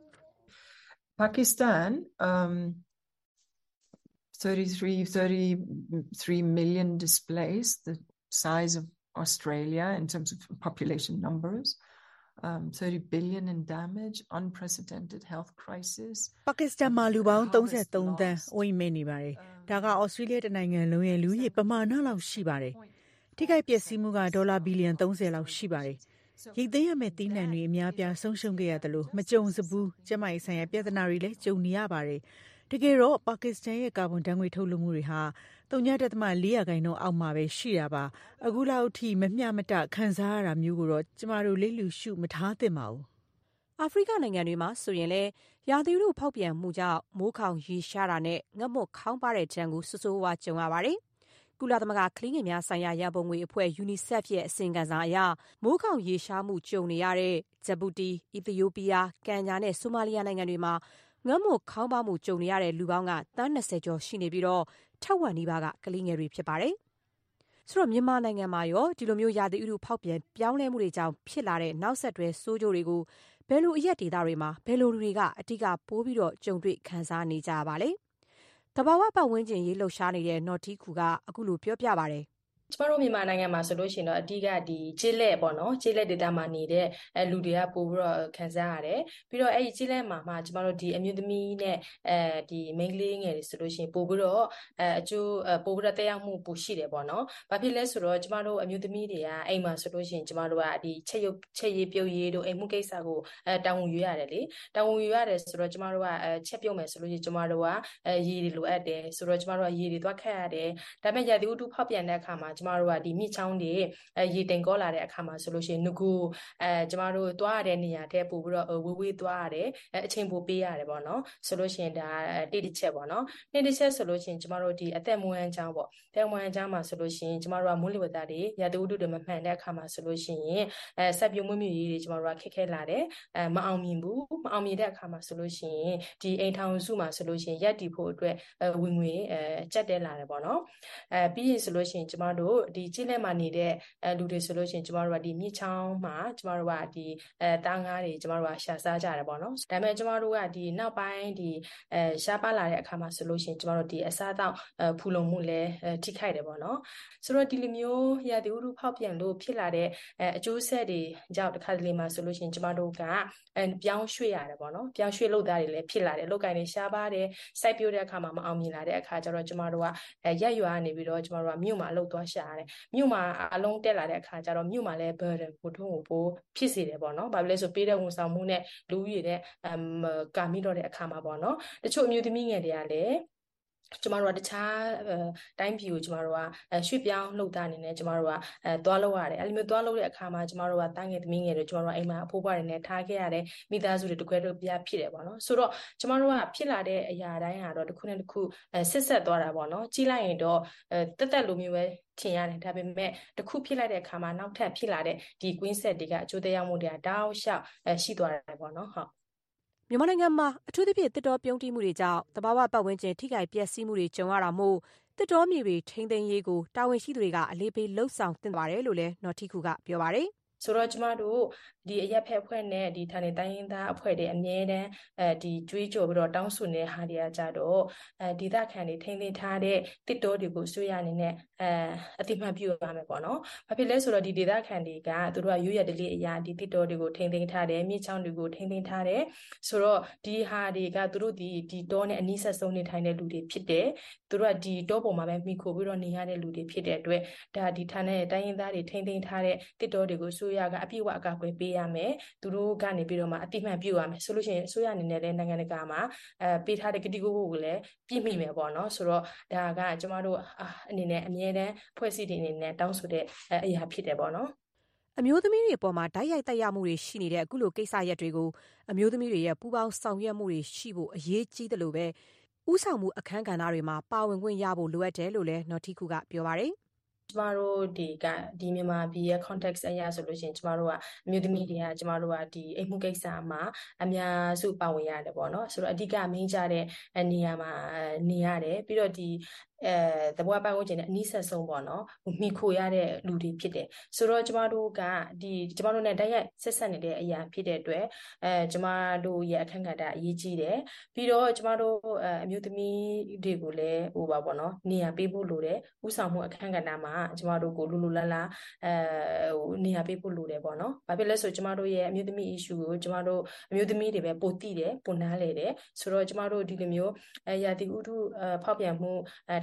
Pakistan um thirty-three million displaced, the size of Australia in terms of population numbers, um, thirty billion in damage, unprecedented health crisis. Pakistan မှာလူပေါင်းthirty-threeသန်းအိုးအိမ်မဲ့နေပါတယ်။ဒါက Australia တနိုင်ငံလုံးရဲ့လူဦးရေပမာဏလောက်ရှိပါတယ်။ထိခိုက်ပျက်စီးမှုကဒေါ်လာဘီလီယံthirtyလောက်ရှိပါတယ်။ရိတ်သိမ်းရမယ့်သီးနှံတွေအများအပြားဆုံးရှုံးခဲ့ရတယ်လို့မကြုံစဘူးကျမကြီးဆိုင်ရာပြဿနာတွေလည်းကြုံနေရပါတယ်တကယ်တော့ပါကစ္စတန်ရဲ့ကာဗွန်ဓာတ်ငွေ့ထုတ်လွှတ်မှုတွေဟာသုံးညတက်သမလေးရာခိုင်နှုန်းအောက်မှာပဲရှိတာပါအခုလောက်ထိမမျှမတခံစားရတာမျိုးကိုတော့ကျမတို့လေးလူရှုမထားသင့်ပါဘူးအာဖရိကနိုင်ငံတွေမှာဆိုရင်လည်းရာသီဥတုဖောက်ပြန်မှုကြောင့်မိုးခေါင်ရေရှားတာနဲ့ငတ်မွတ်ခေါင်းပါတဲ့ဒဏ်ကိုဆိုးဆိုးဝါးကြုံရပါတယ်ကုလသမဂ္ဂကလေးငယ်များဆိုင်ရာရန်ပုံငွေအဖွဲ့ UNICEF ရဲ့အစီရင်ခံစာအရမိုးခေါင်ရေရှားမှုကြုံနေရတဲ့ဂျပူတီ၊အီသီယိုးပီးယား၊ကန်ညာနဲ့ဆိုမာလီယာနိုင်ငံတွေမှာငတ်မွတ်ခေါင်းပါးမှုကြုံနေရတဲ့လူပေါင်းကသန်း၂၀ကျော်ရှိနေပြီးတော့ထက်ဝက်နီးပါးကကလေးငယ်တွေဖြစ်ပါတယ်။ဆိုတော့မြန်မာနိုင်ငံမှာရောဒီလိုမျိုးရာသီဥတုဖောက်ပြန်ပြောင်းလဲမှုတွေကြောင့်ဖြစ်လာတဲ့နောက်ဆက်တွဲဆိုးကျိုးတွေကိုဘယ်လိုအရက်ဒေသတွေမှာဘယ်လိုလူတွေကအတိအကပိုးပြီးတော့ကြုံတွေ့ခံစားနေကြရပါလဲ။သဘာဝပတ်ဝန်းကျင်ရေးလှုပ်ရှားနေတဲ့နော်တီခူကအခုလိုပြောပြပါတယ်။ကျမတို့မြန်မာနိုင်ငံမှာဆိုလို့ရှိရင်တော့အဓိကဒီကျေးလက်ပေါ့နော်ကျေးလက်ဒေသမှာနေတဲ့အဲလူတွေကပို့ပြီးတော့ခံစားရတယ်ပြီးတော့အဲဒီကျေးလက်မှာမှကျမတို့ဒီအမျိုးသမီးနဲ့အဲဒီမိန်းကလေးငယ်တွေဆိုလို့ရှိရင်ပို့ပြီးတော့အဲအကျိုးပို့ပြီးတော့တက်ရောက်မှုပိုရှိတယ်ပေါ့နော်။ဘာဖြစ်လဲဆိုတော့ကျမတို့အမျိုးသမီးတွေကအိမ်မှာဆိုလို့ရှိရင်ကျမတို့ကဒီချက်ရုပ်ချက်ရည်ပြုတ်ရည်တို့အိမ်မှုကိစ္စကိုအဲတောင်းဝန်ယူရတယ်လေ။တောင်းဝန်ယူရတယ်ဆိုတော့ကျမတို့ကအဲချက်ပြုတ်မယ်ဆိုလို့ရှိရင်ကျမတို့ကအဲရည်တွေလိုအပ်တယ်ဆိုတော့ကျမတို့ကရည်တွေသွားခတ်ရတယ်။ဒါပေမဲ့ရာသီဥတုဖောက်ပြန်တဲ့အခါမှာကျမတို့ကဒီမြစ်ချောင်းတွေအဲရေတိမ်ကောလာတဲ့အခါမှာဆိုလို့ရှိရင်ငကူအဲကျမတို့သွားရတဲ့နေရာတဲ့ပို့ပြီးတော့ဝေးဝေးသွားရတယ်အဲအချိန်ပိုပေးရတယ်ပေါ့နော်ဆိုလို့ရှိရင်ဒါတိတိချက်ပေါ့နော်တိတိချက်ဆိုလို့ရှိရင်ကျမတို့ဒီအသက်မွေးအကြောင်းပေါ့အသက်မွေးအကြောင်းမှာဆိုလို့ရှိရင်ကျမတို့ကမွေးလေဝသတွေရာသီဥတုတွေမမှန်တဲ့အခါမှာဆိုလို့ရှိရင်အဲဆက်ပြုံးမွေးမြူရေးတွေကျမတို့ကခက်ခဲလာတယ်အဲမအောင်မြင်ဘူးမအောင်မြင်တဲ့အခါမှာဆိုလို့ရှိရင်ဒီအိမ်ထောင်စုမှာဆိုလို့ရှိရင်ရက်တည်ဖို့အတွက်ဝင်ငွေအဲကြက်တဲလာတယ်ပေါ့နော်အဲပြီးရင်ဆိုလို့ရှိရင်ကျမတို့ဒီကျေးလက်မှာနေတဲ့အဲလူတွေဆိုလို့ရှိရင်ကျမတို့ကဒီမြစ်ချောင်းမှာကျမတို့ကဒီအဲတားငါးတွေကျမတို့ကရှာစားကြတယ်ပေါ့နော်ဒါပေမဲ့ကျမတို့ကဒီနောက်ပိုင်းဒီအဲရှားပါလာတဲ့အခါမှာဆိုလို့ရှိရင်ကျမတို့ဒီအစားအသောက်အဲဖူလုံမှုလည်းထိခိုက်တယ်ပေါ့နော်ဆိုတော့ဒီလိုမျိုးရာသီဥတုဖောက်ပြန်လို့ဖြစ်လာတဲ့အအကျိုးဆက်တွေကြောင့်တစ်ခါတလေမှာဆိုလို့ရှိရင်ကျမတို့ကအဲပြောင်းရွှေ့ရတယ်ပေါ့နော်ပြောင်းရွှေ့လုပ်သားတွေလည်းဖြစ်လာတယ်အလုပ်ကိုင်းတွေရှားပါတယ်စိုက်ပျိုးတဲ့အခါမှာမအောင်မြင်လာတဲ့အခါကျတော့ကျမတို့ကအဲရက်ရွာနေပြီးတော့ကျမတို့ကမြို့မှာအလုပ်သွားရှာရတယ်မြို့မှာအလုံးတက်လာတဲ့အခါကျတော့မြို့မှာလည်း burden ကိုထုံးကိုပိုးဖြစ်စေတယ်ပေါ့နော်။ဘာဖြစ်လဲဆိုပေးတဲ့ဝန်ဆောင်မှုနဲ့လူဦးရေနဲ့အမ်ကာမိတော့တဲ့အခါမှာပေါ့နော်။တချို့အမျိုးသမီးငယ်တွေကလည်းကျမတို့ကတခြားတိုင်းပြည်ကိုကျမတို့ကရွှေ့ပြောင်းလှုပ်သားအနေနဲ့ကျမတို့ကအဲသွားလို့ရတယ်အဲ့လိုမျိုးသွားလို့တဲ့အခါမှာကျမတို့ကတားငယ်သမီးငယ်တွေကျမတို့ကအိမ်မှာအဖိုးဖွားတွေနဲ့ထားခဲ့ရတယ်မိသားစုတွေတကွဲတော့ပြဖြစ်တယ်ပေါ့နော်ဆိုတော့ကျမတို့ကဖြစ်လာတဲ့အရာတိုင်းဟာတော့တစ်ခုနဲ့တစ်ခုအဲဆက်ဆက်သွားတာပေါ့နော်ကြီးလိုက်ရင်တော့အဲတက်တက်လိုမျိုးပဲထင်ရတယ်ဒါပေမဲ့တစ်ခုဖြစ်လိုက်တဲ့အခါမှာနောက်ထပ်ဖြစ်လာတဲ့ဒီကွင်းဆက်တွေကအကျိုးသက်ရောက်မှုတွေကတောက်လျှောက်အဲရှိသွားတယ်ပေါ့နော်ဟုတ်မြန်မာနိုင်ငံမှာအထူးသဖြင့်သစ်တောပြုန်းတီးမှုတွေကြောင့်သဘာဝပတ်ဝန်းကျင်ထိခိုက်ပျက်စီးမှုတွေကြုံရတာမို့သစ်တောမြေတွေထိန်းသိမ်းရေးကိုတာဝန်ရှိသူတွေကအလေးပေးလှုံ့ဆော်သင့်ပါတယ်လို့လည်းနော်ထီခူကပြောပါတယ်ဆိုတော့ကျမတို့ဒီအရက်ဖက်အဖွဲ့နဲ့ဒီဌာနေတိုင်းရင်းသားအဖွဲ့တွေအမြဲတမ်းအဲဒီကြွေးကြော်ပြီးတော့တောင်းဆိုနေတဲ့ဟာတွေကကြတော့အဲဒီသခံတွေထိန်းသိမ်းထားတဲ့တစ်တောတွေကိုဆွေးရအနေနဲ့အဲအတိမတ်ပြုရမယ်ပေါ့နော်။ဘာဖြစ်လဲဆိုတော့ဒီဒေသခံတွေကသူတို့ကရိုးရဒလေးအရာဒီတစ်တောတွေကိုထိန်းသိမ်းထားတယ်မြစ်ချောင်းတွေကိုထိန်းသိမ်းထားတယ်ဆိုတော့ဒီဟာတွေကသူတို့ဒီဒီတောနဲ့အနီးဆက်ဆုံးနေထိုင်တဲ့လူတွေဖြစ်တယ်။သူတို့ကဒီတောပေါ်မှာပဲမိခိုပြီးတော့နေရတဲ့လူတွေဖြစ်တဲ့အတွက်ဒါဒီဌာနေတိုင်းရင်းသားတွေထိန်းသိမ်းထားတဲ့တစ်တောတွေကိုဆွေးရကအပြည့်အဝအကာအကွယ်ပေးရမယ်သူတို့ကနေပြီးတော့မှအတိမတ်ပြုရမယ်ဆိုလို့ရှိရင်အစိုးရအနေနဲ့လည်းနိုင်ငံတကာမှာအဲပေးထားတဲ့ကတိကဝတ်ကိုလည်းပြည့်မိမယ်ပေါ့နော်ဆိုတော့ဒါကကျမတို့အနေနဲ့အမြဲတမ်းဖွဲ့စည်းတဲ့အနေနဲ့တောင်းဆိုတဲ့အရာဖြစ်တယ်ပေါ့နော်အမျိုးသမီးတွေအပေါ်မှာဓာတ်ရိုက်တက်ရမှုတွေရှိနေတဲ့အခုလိုကိစ္စရပ်တွေကိုအမျိုးသမီးတွေရဲ့ပူးပေါင်းဆောင်ရွက်မှုတွေရှိဖို့အရေးကြီးတယ်လို့ပဲဥဆောင်မှုအခမ်းကဏ္ဍတွေမှာပါဝင်ခွင့်ရဖို့လိုအပ်တယ်လို့လည်းနော်ထီခူကပြောပါတယ်ကျမတို့ဒီကဒီမြန်မာပြည်ရဲ့ context အရာဆိုလို့ရှိရင်ကျမတို့ကအမျိုးသမီးတွေကကျမတို့ကဒီအိမ်မှုကိစ္စမှာအများစုပါဝင်ရတယ်ပေါ့နော်ဆိုတော့အဓိကမင်းကြတဲ့နေရာမှာနေရတယ်ပြီးတော့ဒီအဲသဘောပတ်ဝန်းကျင်နဲ့အနည်းဆက်ဆုံးပေါ့နော်မိခိုရတဲ့လူတွေဖြစ်တယ်ဆိုတော့ကျမတို့ကဒီကျမတို့ ਨੇ တိုက်ရိုက်ဆက်ဆက်နေတဲ့အရာဖြစ်တဲ့အတွက်အဲကျမတို့ရဲ့အခန့်ကဏ္ဍအရေးကြီးတယ်ပြီးတော့ကျမတို့အမျိုးသမီးတွေကိုလည်းဟိုပါပေါ့နော်နေရာပေးဖို့လိုတယ်ဥဆောင်မှုအခန့်ကဏ္ဍမှာကျမတို့ကိုလူလူလတ်လာအဲဟိုနေရာပေးဖို့လိုတယ်ပေါ့နော်ဘာဖြစ်လဲဆိုကျမတို့ရဲ့အမျိုးသမီး issue ကိုကျမတို့အမျိုးသမီးတွေပဲပိုသိတယ်ပိုနားလေတယ်ဆိုတော့ကျမတို့ဒီလိုမျိုးအဲရာသီဥတုဖောက်ပြန်မှုအဲ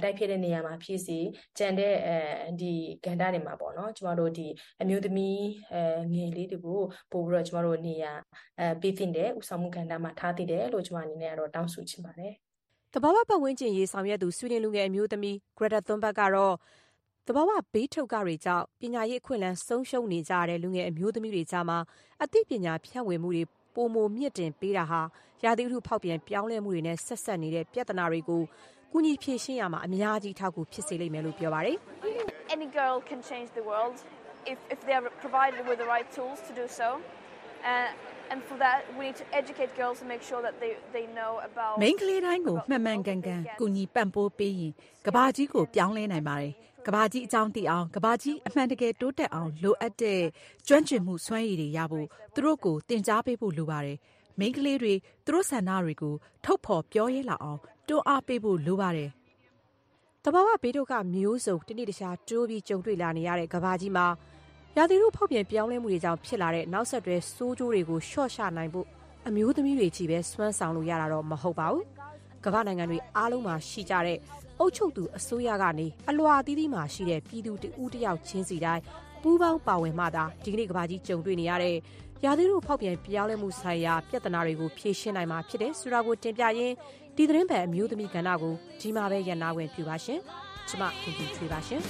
တိုက်ဖြစ်တဲ့နေရာမှာဖြစ်စီကြံတဲ့အဲဒီကဏ္ဍတွေမှာပေါ့နော်ကျမတို့ဒီအမျိုးသမီးအဲငယ်လေးတွေကိုပို့ပြီးတော့ကျမတို့နေရာအဲပေးတင်တဲ့ဥဆောင်မှုကဏ္ဍမှာထားတည်တယ်လို့ကျမအနေနဲ့ကတော့တောင်းဆိုချင်ပါတယ်။တဘာဝပတ်ဝန်းကျင်ရေးဆောင်ရွက်သူဆွေးနွေးလူငယ်အမျိုးသမီး Greta Thunberg ကတော့တဘာဝဘေးထုတ်ကတွေကြောင့်ပညာရေးအခွင့်အလမ်းဆုံးရှုံးနေကြတဲ့လူငယ်အမျိုးသမီးတွေကြားမှာအသိပညာဖြန့်ဝေမှုတွေပိုမိုမြင့်တင်ပေးတာဟာရာသီဥတုဖောက်ပြန်ပြောင်းလဲမှုတွေနဲ့ဆက်ဆက်နေတဲ့ပြဿနာတွေကိုကူညီဖြေရှင်းရမှာအများကြီးထောက်ကူဖြစ်စေလိမ့်မယ်လို့ပြောပါတယ်။ Any girl can change the world if if they are provided with the right tools to do so. Uh, and for that we need to educate girls to make sure that they they know about မိန်းကလေးတိုင်းကိုမှန်မှန်ကန်ကန်ကူညီပံ့ပိုးပေးရင်ကဘာကြီးကိုပြောင်းလဲနိုင်ပါတယ်။ကဘာကြီးအကြောင်းသိအောင်ကဘာကြီးအမှန်တကယ်တိုးတက်အောင်လိုအပ်တဲ့ကျွမ်းကျင်မှုစွမ်းရည်တွေရဖို့သူတို့ကိုသင်ကြားပေးဖို့လိုပါတယ်။မိန်းကလေးတွေသူတို့ဆန္ဒတွေကိုထုတ်ဖော်ပြောရဲလာအောင်တွန်းအားပေးဖို့လိုပါတယ်။တဘာဝဘေးဒုက္ခမျိုးစုံတနေ့တခြားတိုးပြီးကြုံတွေ့လာနေရတဲ့ကဘာကြီးမှာရာသီဥတုဖောက်ပြန်ပြောင်းလဲမှုတွေကြောင့်ဖြစ်လာတဲ့နောက်ဆက်တွဲဆိုးကျိုးတွေကိုလျှော့ချနိုင်ဖို့အမျိုးသမီးတွေကြီးပဲစွမ်းဆောင်လို့ရတာတော့မဟုတ်ပါဘူး။ကမ္ဘာနိုင်ငံတွေအားလုံးမှာရှိကြတဲ့အုပ်ချုပ်သူအစိုးရကနေအလွှာသီးသီးမှာရှိတဲ့ပြည်သူတဦးတယောက်ချင်းစီတိုင်းပူးပေါင်းပါဝင်မှသာဒီကနေ့ကမ္ဘာကြီးကြုံတွေ့နေရတဲ့ရာသီဥတုဖောက်ပြန်ပြောင်းလဲမှုဆိုင်ရာပြဿနာတွေကိုဖြေရှင်းနိုင်မှာဖြစ်တဲ့ဆိုတာကိုတင်ပြရင်းဒီသတင်းပတ်အမျိုးသမီးကဏ္ဍကိုဒီမှာပဲရန်နာဝင်ပြပါရှင်။ကျွန်မခင်ခင်ထွေးပါရှင်။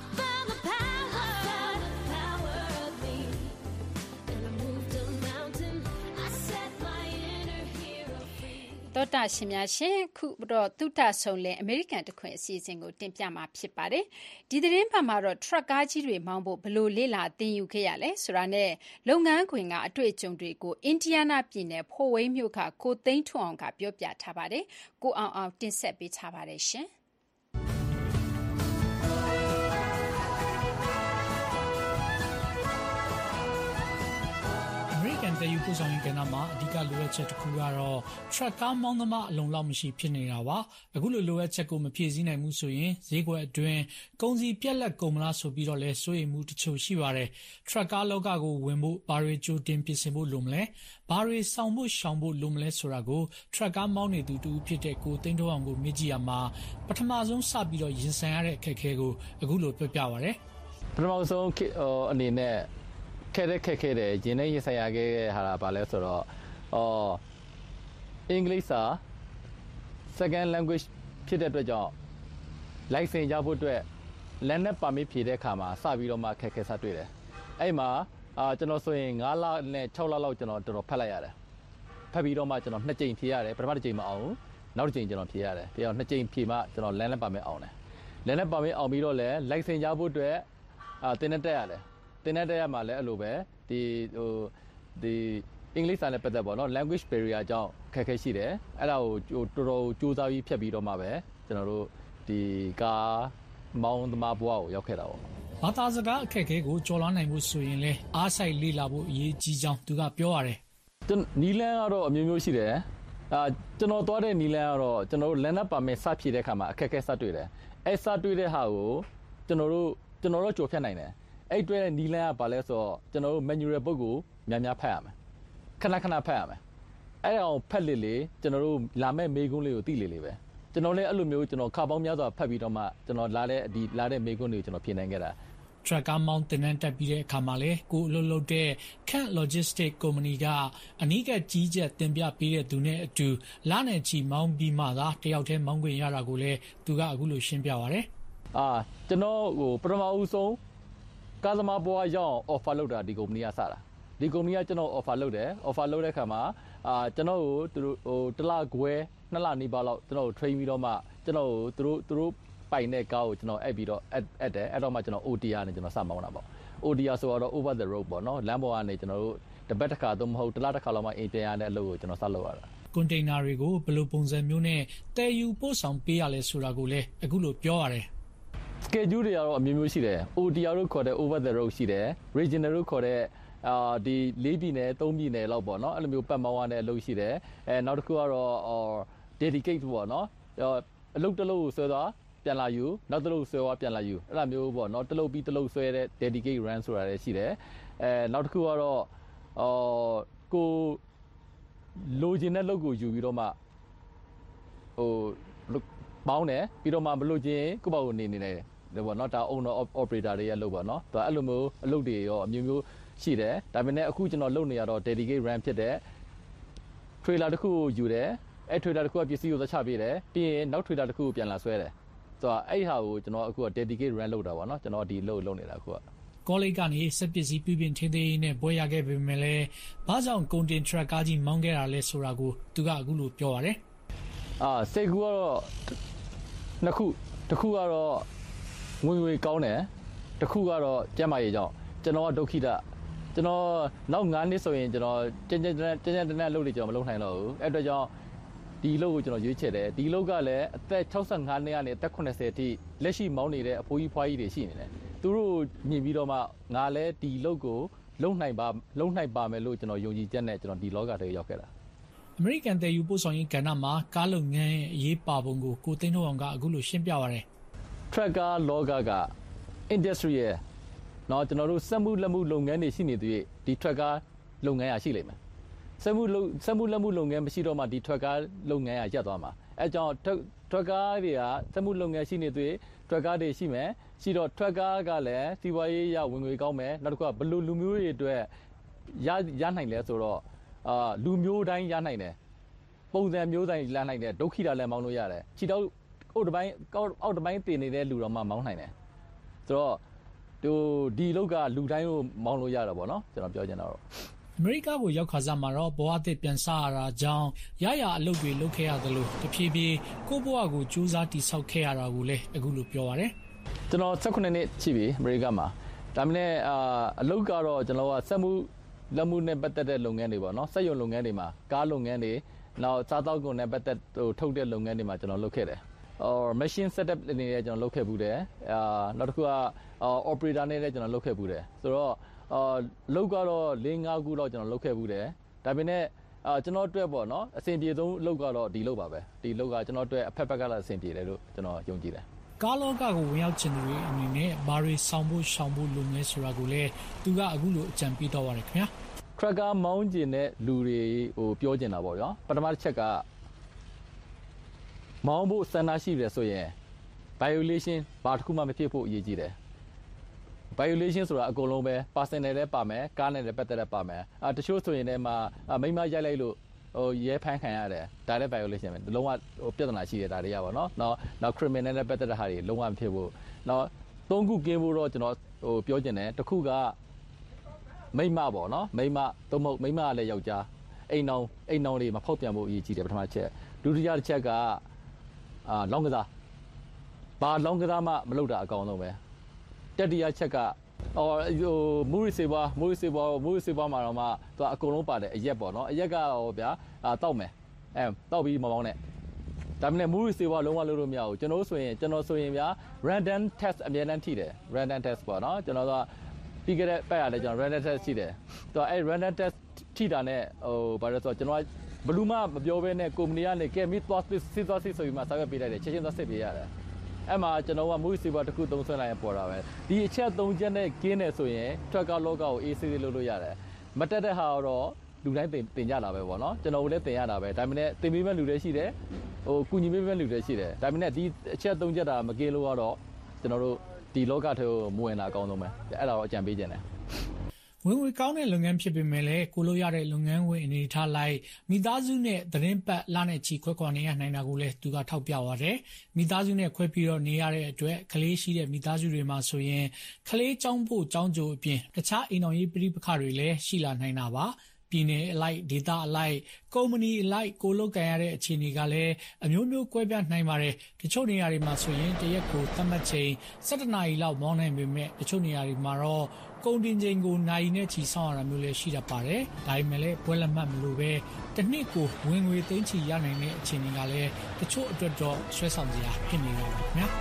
သောတာရှင်များရှင်ခုတော့သုတဆုံလင်အမေရိကန်တခွင်အစီအစဉ်ကိုတင်ပြမှာဖြစ်ပါတယ်ဒီသတင်းပတ်မှာတော့ထရက်ကားကြီးတွေမောင်းဖို့ဘလို့လေးလာသင်ယူခဲ့ရလဲဆိုတာနဲ့လုပ်ငန်းခွင်ကအတွေ့အကြုံတွေကိုအင်ဒီယားနာပြည်နယ်ဖိုဝိန်းမြို့ကကိုသိန်းထွန်းအောင်ကပြောပြထားပါတယ်ကိုအောင်အောင်တင်ဆက်ပေးထားပါတယ်ရှင်တည်ယူပို့ဆောင်ရေးကဏ္ဍမှာအဓိကလိုအပ်ချက်တစ်ခုကတော့ truck ကားမောင်းသမားအလုံလောက်မရှိဖြစ်နေတာပါအခုလိုလိုအပ်ချက်ကိုမဖြည့်ဆည်းနိုင်ဘူးဆိုရင်ဈေးကွက်အတွင်းကုန်စည်ပြက်လက်ကုန်မလားဆိုပြီးတော့လဲစိုးရိမ်မှုတချို့ရှိပါတယ် truck ကားလောကကိုဝင်ဖို့ဘာတွေကြိုတင်ပြင်ဆင်ဖို့လိုမလဲဘာတွေဆောင်ဖို့ရှောင်ဖို့လိုမလဲဆိုတာကို truck ကားမောင်းနေသူတူဖြစ်တဲ့ကိုသိန်းတော်အောင်ကိုမြစ်ကြည့်ရမှာပထမဆုံးစပြီးတော့ရင်ဆိုင်ရတဲ့အခက်အခဲကိုအခုလိုပြောပြပါရစေပထမဆုံးအနေနဲ့ခဲ့တဲ့ခက်ခဲတဲ့ရင်းနှီးရင်ဆိုင်ရခဲ့ဟာလာပါလဲဆိုတော့အော်အင်္ဂလိပ်စာ second language ဖြစ်တဲ့အတွက်ကြောင့် license ရဖို့အတွက် land နဲ့ permit ဖြည့်တဲ့အခါမှာစပြီးတော့မှခက်ခဲစတွေ့တယ်အဲ့မှာအာကျွန်တော်ဆိုရင်၅လနဲ့၆လလောက်ကျွန်တော်တော်တော်ဖတ်လိုက်ရတယ်ဖတ်ပြီးတော့မှကျွန်တော်နှစ်ကြိမ်ဖြည့်ရတယ်ပထမတစ်ကြိမ်မအောင်နောက်တစ်ကြိမ်ကျွန်တော်ဖြည့်ရတယ်ပြီးတော့နှစ်ကြိမ်ဖြည့်မှကျွန်တော် land နဲ့ permit အောင်တယ် land နဲ့ permit အောင်ပြီးတော့လဲ license ရဖို့အတွက်အာသင်တဲ့တက်ရတယ်တင်တဲ့ရမှာလည်းအဲ့လိုပဲဒီဟိုဒီအင်္ဂလိပ်စာနဲ့ပတ်သက်ပေါ့နော် language barrier ကြောင့်ခက်ခဲရှိတယ်အဲ့ဒါကိုတော်တော်စူးစမ်းပြီးဖြတ်ပြီးတော့မှပဲကျွန်တော်တို့ဒီကားမောင်းသမားဘဝကိုရောက်ခဲ့တာပေါ့ဘာသာစကားအခက်အခဲကိုကျော်လွှားနိုင်ဖို့ဆိုရင်လည်းအားစိုက်လေ့လာဖို့အရေးကြီးကြောင်းသူကပြောရတယ်နီလန်းကတော့အမျိုးမျိုးရှိတယ်အာကျွန်တော်သွားတဲ့နီလန်းကတော့ကျွန်တော်တို့ land permit စဖြည့်တဲ့အခါမှာအခက်အခဲစတွေ့တယ်အဲ့စတွေ့တဲ့ဟာကိုကျွန်တော်တို့ကျွန်တော်တို့ကြော်ဖြတ်နိုင်တယ်အဲ့တွေ့တဲ့နီလန်းကဘာလဲဆိုတော့ကျွန်တော်တို့ manual book ကိုများများဖတ်ရမယ်ခဏခဏဖတ်ရမယ်အဲ့အောင်ဖတ်လေလေကျွန်တော်တို့လာမဲ့မေကွန်းလေးကိုသိလေလေပဲကျွန်တော်လည်းအဲ့လိုမျိုးကျွန်တော်ခါပေါင်းများစွာဖတ်ပြီးတော့မှကျွန်တော်လာတဲ့ဒီလာတဲ့မေကွန်းတွေကိုကျွန်တော်ဖြေနိုင်ခဲ့တာ Tracker Mount တင်နန်းတက်ပြီးတဲ့အခါမှာလေကိုအလုပ်လုပ်တဲ့ Kent Logistic Company ကအနီးကကြီးကျယ်တင်ပြပေးတဲ့သူနဲ့အတူလာနဲ့ချီမောင်းပြီးမှသာတယောက်တည်းမောင်းခွင့်ရတာကိုလည်းသူကအခုလိုရှင်းပြပါရတယ်အာကျွန်တော်ဟိုပထမဦးဆုံးကားသမားဘွားရောက် offer လုပ်တာဒီကုမ္ပဏီကစတာဒီကုမ္ပဏီကကျွန်တော် offer လုပ်တယ် offer လုပ်တဲ့ခါမှာအာကျွန်တော်ကိုသူတို့ဟိုတစ်လခွဲနှစ်လနီးပါးလောက်ကျွန်တော်ကို train ပြီးတော့မှကျွန်တော်ကိုသူတို့သူတို့ပိုင်တဲ့ကားကိုကျွန်တော်အပ်ပြီးတော့အပ်အပ်တယ်အဲ့တော့မှကျွန်တော် O T R နဲ့ကျွန်တော်စမောင်းတာပေါ့ O T R ဆိုတော့ over the road ပေါ့နော်လမ်းပေါ်ကနေကျွန်တော်တို့တစ်ပတ်တစ်ခါတော့မဟုတ်တစ်လတစ်ခါလောက်မှအိမ်ပြန်ရတဲ့အလုပ်ကိုကျွန်တော်စလုပ်ရတာကွန်တိန်နာတွေကိုဘယ်လိုပုံစံမျိုးနဲ့တည်ယူပို့ဆောင်ပေးရလဲဆိုတာကိုလည်းအခုလိုပြောရတယ် schedule တွေကတော့အမျိုးမျိုးရှိတယ် O T R လို့ခေါ်တဲ့ over the road ရှိတယ် regional လို့ခေါ်တဲ့အာဒီလေးပြည်နယ်သုံးပြည်နယ်လောက်ပေါ့နော်အဲ့လိုမျိုးပတ်မောင်းရတဲ့အလုပ်ရှိတယ်အဲနောက်တစ်ခုကတော့ dedicate ပေါ့နော်အလုပ်တစ်လုပ်ကိုဆွဲသွားပြန်လာယူနောက်တစ်လုပ်ဆွဲသွားပြန်လာယူအဲ့လိုမျိုးပေါ့နော်တစ်လုပ်ပြီးတစ်လုပ်ဆွဲတဲ့ dedicate run ဆိုတာလည်းရှိတယ်အဲနောက်တစ်ခုကတော့အော်ကိုလိုချင်တဲ့လုပ်ကိုယူပြီးတော့မှဟိုမောင်းတယ်ပြီးတော့မှမလို့ချင်းကိုပေါ့ကိုနေနေတယ်ဒါပေါ့နော်ဒါ owner operator တွေရဲ့လုပ်ပေါ့နော်သူအဲ့လိုမျိုးအလုပ်တွေရောအမျိုးမျိုးရှိတယ်ဒါပေမဲ့အခုကျွန်တော်လုပ်နေရတော့ dedicate run ဖြစ်တဲ့ trailer တစ်ခုကိုယူတယ်အဲ့ trailer တစ်ခုကပစ္စည်းကိုသက်ချပေးတယ်ပြီးရင်နောက် trailer တစ်ခုကိုပြန်လာဆွဲတယ်ဆိုတော့အဲ့ဟာကိုကျွန်တော်အခုက dedicate run လုပ်တာပေါ့နော်ကျွန်တော်ဒီလုပ်လုပ်နေတာအခုကကောလိပ်ကနေစက်ပစ္စည်းပြုပြင်ထင်းသေးနဲ့ပွဲရခဲ့ပေမဲ့လည်းဘာကြောင့်ကုန်တင်ထရက်ကားကြီးမောင်းခဲ့တာလဲဆိုတာကိုသူကအခုလိုပြောပါတယ်အာစိတ်ကူကတော့နှစ်ခုတစ်ခုကတော့ငွေငွေကောင်းတယ်တစ်ခုကတော့ကျန်းမာရေးကြောင့်ကျွန်တော်ကဒုက္ခိတကျွန်တော်နောက်၅နှစ်ဆိုရင်ကျွန်တော်ကျန်းကျန်းကျန်းကျန်းတန်းလုပ်နေကျွန်တော်မလုပ်နိုင်တော့ဘူးအဲ့အတွက်ကြောင့်ဒီလုပ်ကိုကျွန်တော်ရွေးချယ်တယ်ဒီလုပ်ကလည်းအသက်၆၅နှစ်ကနေအသက်၈၀အထိလက်ရှိမောင်းနေတဲ့အဖိုးကြီးဖွားကြီးတွေရှိနေတယ်သူတို့မြင်ပြီးတော့မှငါလည်းဒီလုပ်ကိုလုံနိုင်ပါလုံနိုင်ပါမယ်လို့ကျွန်တော်ယုံကြည်ချက်နဲ့ကျွန်တော်ဒီလောကထဲရောက်ခဲ့တာအမေရိကန်တဲ့ယူပို့ဆောင်ရေးကဏ္ဍမှာကားလုပ်ငန်းရဲ့အရေးပါပုံကိုကိုသိန်းထွန်းအောင်ကအခုလိုရှင်းပြပါရတယ် tracker လောကက industry ရဲ့เนาะကျွန်တော်တို့စက်မှုလက်မှုလုပ်ငန်းတွေရှိနေသေးဒီ tracker လုပ်ငန်းရရှိလိမ့်မယ်စက်မှုစက်မှုလက်မှုလုပ်ငန်းမရှိတော့မှဒီ tracker လုပ်ငန်းရရပ်သွားမှာအဲကြောင့် tracker တွေကစက်မှုလုပ်ငန်းရှိနေသေး tracker တွေရှိမယ်ရှိတော့ tracker ကလည်းစီးပွားရေးရဝင်ငွေကောင်းမယ်နောက်တစ်ခုကဘလူလူမျိုးတွေအတွက်ရရနိုင်လဲဆိုတော့အာလူမျိုးတိုင်းရနိုင်တယ်ပုံစံမျိုးတိုင်းလမ်းနိုင်တယ်ဒုက္ခိတာလည်းမောင်းလို့ရတယ်ခြေတော့အောက်တစ်ပိုင်းအောက်တစ်ပိုင်းတင်နေတဲ့လူတော်မှမောင်းနိုင်တယ်ဆိုတော့ဒီဒီလောက်ကလူတိုင်းကိုမောင်းလို့ရတော့ဗောနော်ကျွန်တော်ပြောချင်တာတော့အမေရိကကိုရောက်ခါစားမှာတော့ဘဝအသစ်ပြန်စားရတာကြောင့်ရရအလုပ်တွေလုပ်ခဲ့ရတယ်လို့တဖြည်းဖြည်းကိုယ့်ဘဝကိုစူးစမ်းတိဆောက်ခဲ့ရတာကိုလည်းအခုလိုပြောပါတယ်ကျွန်တော်၁၈နှစ်ရှိပြီအမေရိကမှာဒါမှလည်းအာအလုပ်ကတော့ကျွန်တော်ကစက်မှုလက်မှုနဲ့ပတ်သက်တဲ့လုပ်ငန်းတွေပေါ့နော်စက်ရုံလုပ်ငန်းတွေမှာကားလုပ်ငန်းတွေနောက်စားတောက်ကုန်နဲ့ပတ်သက်ဟိုထုတ်တဲ့လုပ်ငန်းတွေမှာကျွန်တော်လုပ်ခဲ့တယ်အော် machine setup အနေနဲ့ကျွန်တော်လုပ်ခဲ့ဘူးတယ်အာနောက်တစ်ခုက operator နဲ့လည်းကျွန်တော်လုပ်ခဲ့ဘူးတယ်ဆိုတော့အာလုပ်ကတော့၄၅ခုတော့ကျွန်တော်လုပ်ခဲ့ဘူးတယ်ဒါပေမဲ့အာကျွန်တော်အတွက်ပေါ့နော်အဆင်ပြေဆုံးလုပ်ကတော့ဒီလုပ်ပါပဲဒီလုပ်ကကျွန်တော်အတွက်အဖက်ဖက်ကလည်းအဆင်ပြေတယ်လို့ကျွန်တော်ယုံကြည်တယ်ကားလောကကိုဝင်ရောက်ချင်သူတွေအနေနဲ့ဘာတွေဆောင်ဖို့ရှောင်ဖို့လုပ်လဲဆိုတာကိုလည်းသူကအခုလိုအကြံပေးတော့ပါတယ်ခင်ဗျာ tracker မောင်းကျင်တဲ့လူတွေဟိုပြောကျင်တာပေါ့ဗျာပထမတစ်ချက်ကမောင်းဖို့စံနာရှိတယ်ဆိုရင် violation ဘာတစ်ခုမှမဖြစ်ဖို့အရေးကြီးတယ် violation ဆိုတာအကုန်လုံးပဲ personal လည်းပါမယ်ကားနဲ့လည်းပတ်သက်လည်းပါမယ်အာတချို့ဆိုရင်လည်းမှာမိမရိုက်လိုက်လို့ဟိုရဲဖမ်းခံရတယ်ဒါလည်း violation ပဲလုံးဝဟိုပြဿနာရှိတယ်ဒါတွေရပါတော့နော်နောက် criminal နဲ့ပတ်သက်တဲ့ဟာတွေလုံးဝမဖြစ်ဘူးနော်သုံးခုကင်းဖို့တော့ကျွန်တော်ဟိုပြောချင်တယ်တစ်ခုကမိမပေါ့နော်မိမသို့မဟုတ်မိမကလည်းယောက်ျားအိမ်အောင်အိမ်အောင်တွေမဖောက်ပြန်ဖို့အရေးကြီးတယ်ပထမချက်ဒုတိယတစ်ချက်ကအာလောင်းကစားဘာလောင်းကစားမှမလုပ်တာအကောင်းဆုံးပဲတတိယချက်ကဟိုမူရီစေဘာမူရီစေဘာမူရီစေဘာမှာတော့မှသူအကုန်လုံးပါတယ်အရက်ပေါ့နော်အရက်ကဟိုဗျာအာတောက်မယ်အဲတောက်ပြီးမမောင်းနဲ့ဒါပေမဲ့မူရီစေဘာလုံးဝလုပ်လို့မရဘူးကျွန်တော်ဆိုရင်ကျွန်တော်ဆိုရင်ဗျာ random test အများနဲ့ထိတယ် random test ပေါ့နော်ကျွန်တော်ကပြီးခဲ့တဲ့ပတ်ရတယ်ကျွန်တော် random test ရှိတယ်သူအဲ random test ထိတာနဲ့ဟိုဘာလဲဆိုတော့ကျွန်တော်ဘလူးမမပြောဘဲနဲ့ကုမ္ပဏီကနေကဲမီသွားစစ်စစ်သွားစစ်ဆိုပြီးမှစာရွက်ပေးလိုက်တယ်ချက်ချင်းသွားစစ်ပေးရတယ်အဲ့မှာကျွန်တော်ကမူရီစေဘာတစ်ခုသုံးဆွဲလိုက်ရင်ပေါ်တာပဲဒီအချက်သုံးချက်နဲ့ကင်းနေဆိုရင် tracker လောကကို အေးဆေးဆေးလုပ်လို့ရတယ်မတက်တဲ့ဟာတော့လူတိုင်းတင်တင်ကြတာပဲပေါ့နော်ကျွန်တော်လည်းတင်ရတာပဲဒါပေမဲ့တင်ပေးမဲ့လူတွေရှိတယ်ဟိုကုညီပေးမဲ့လူတွေရှိတယ်ဒါပေမဲ့ဒီအချက်သုံးချက်တာမကင်းလို့ကတော့ကျွန်တော်တို့ဒီလောကထဲကိုမဝင်လာအကောင်းဆုံးပဲအဲ့ဒါတော့အကြံပေးခြင်းတယ်ဝင်ငွေကောင်းတဲ့လုပ်ငန်းဖြစ်ပေမဲ့လည်းကိုလိုရတဲ့လုပ်ငန်းဝင်အနေထားလိုက်မိသားစုနဲ့သတင်းပတ်လနဲ့ချီခွဲခွာနေရနိုင်တာကိုလည်းသူကထောက်ပြပါတယ်မိသားစုနဲ့ခွဲပြီးတော့နေရတဲ့အတွက်ကလေးရှိတဲ့မိသားစုတွေမှာဆိုရင်ကလေးចောင်းဖို့ចောင်းကြိုအပြင်တခြားအိမ်တော်ရေးပြိပခတွေလည်းရှိလာနိုင်တာပါပြည်နယ်အလိုက်ဒေသအလိုက်ကုမ္ပဏီအလိုက်ကိုလုတ်ကန်ရတဲ့အခြေအနေကလည်းအမျိုးမျိုးကွဲပြားနိုင်ပါတယ်တချို့နေရာတွေမှာဆိုရင်တရက်ကိုသတ်မှတ်ချိန်၁၇နာရီလောက်မောင်းနိုင်ပေမဲ့တချို့နေရာတွေမှာတော့ကုန်တင်ချိန်ကိုနိုင်နဲ့ချီဆောင်ရတာမျိုးလည်းရှိတတ်ပါတယ်ဒါပေမဲ့လည်းပွဲလက်မှတ်မလို့ပဲတစ်နှစ်ကိုဝင်ငွေသိန်းချီရနိုင်တဲ့အခြေအနေကလည်းတချို့အတွက်တော့ဆွဲဆောင်စရာဖြစ်နေတော့ပါခင်ဗျာ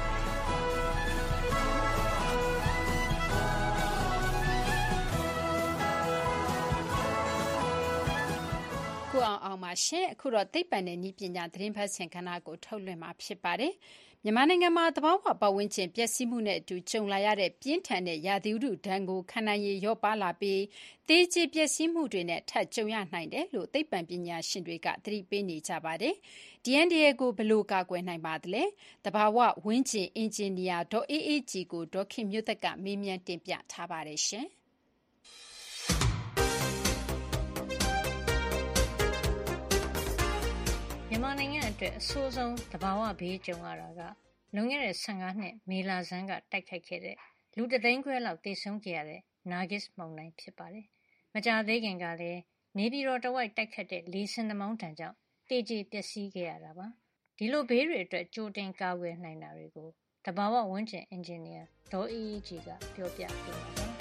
ကိုအောင်အောင်ပါရှင်အခုတော့သိပ္ပံနဲ့နည်းပညာသတင်းဖတ်ဆင်ခန်းနာကိုထုတ်လွှင့်မှာဖြစ်ပါတယ်မြန်မာနိုင်ငံမှာသဘာဝပတ်ဝန်းကျင်ပျက်စီးမှုနဲ့အတူကြုံလာရတဲ့ပြင်းထန်တဲ့ရာသီဥတုဒဏ်ကိုခံနိုင်ရည်ရော့ပါလာပြီးသေကျေပျက်စီးမှုတွေနဲ့ထပ်ကြုံရနိုင်တယ်လို့သိပ္ပံပညာရှင်တွေကသတိပေးနေကြပါတယ်။ ဒီ အန် ဒီ အေ ကိုဘယ်လိုကာကွယ်နိုင်ပါသလဲ။သဘာဝဝန်းကျင်အင်ဂျင်နီယာဒေါ်အေးအေးကြည်ကိုဒေါ်ခင်မျိုးသက်ကမေးမြန်းတင်ပြထားပါတယ်ရှင်။မြန်မာနိုင်ငံအတွက်အဆိုးဆုံးသဘာဝဘေးကြုံရတာကလွန်ခဲ့တဲ့ဆယ့်ငါးနှစ်မေလဆန်းကတိုက်ခိုက်ခဲ့တဲ့လူတသိန်းခွဲလောက်သေဆုံးခဲ့ရတဲ့နာဂစ်မုန်တိုင်းဖြစ်ပါတယ်။မကြာသေးခင်ကလည်းနေပြည်တော်တဝိုက်တိုက်ခတ်တဲ့လေဆင်နှာမောင်းတံကြောင့်တေကျေပျက်စီးခဲ့ရတာပါ။ဒီလိုဘေးတွေအတွက်ကြိုတင်ကာကွယ်နိုင်တာတွေကိုသဘာဝဝန်းကျင်အင်ဂျင်နီယာဒေါ်အေးအေးကြည်ကပြောပြပေးပါမယ်။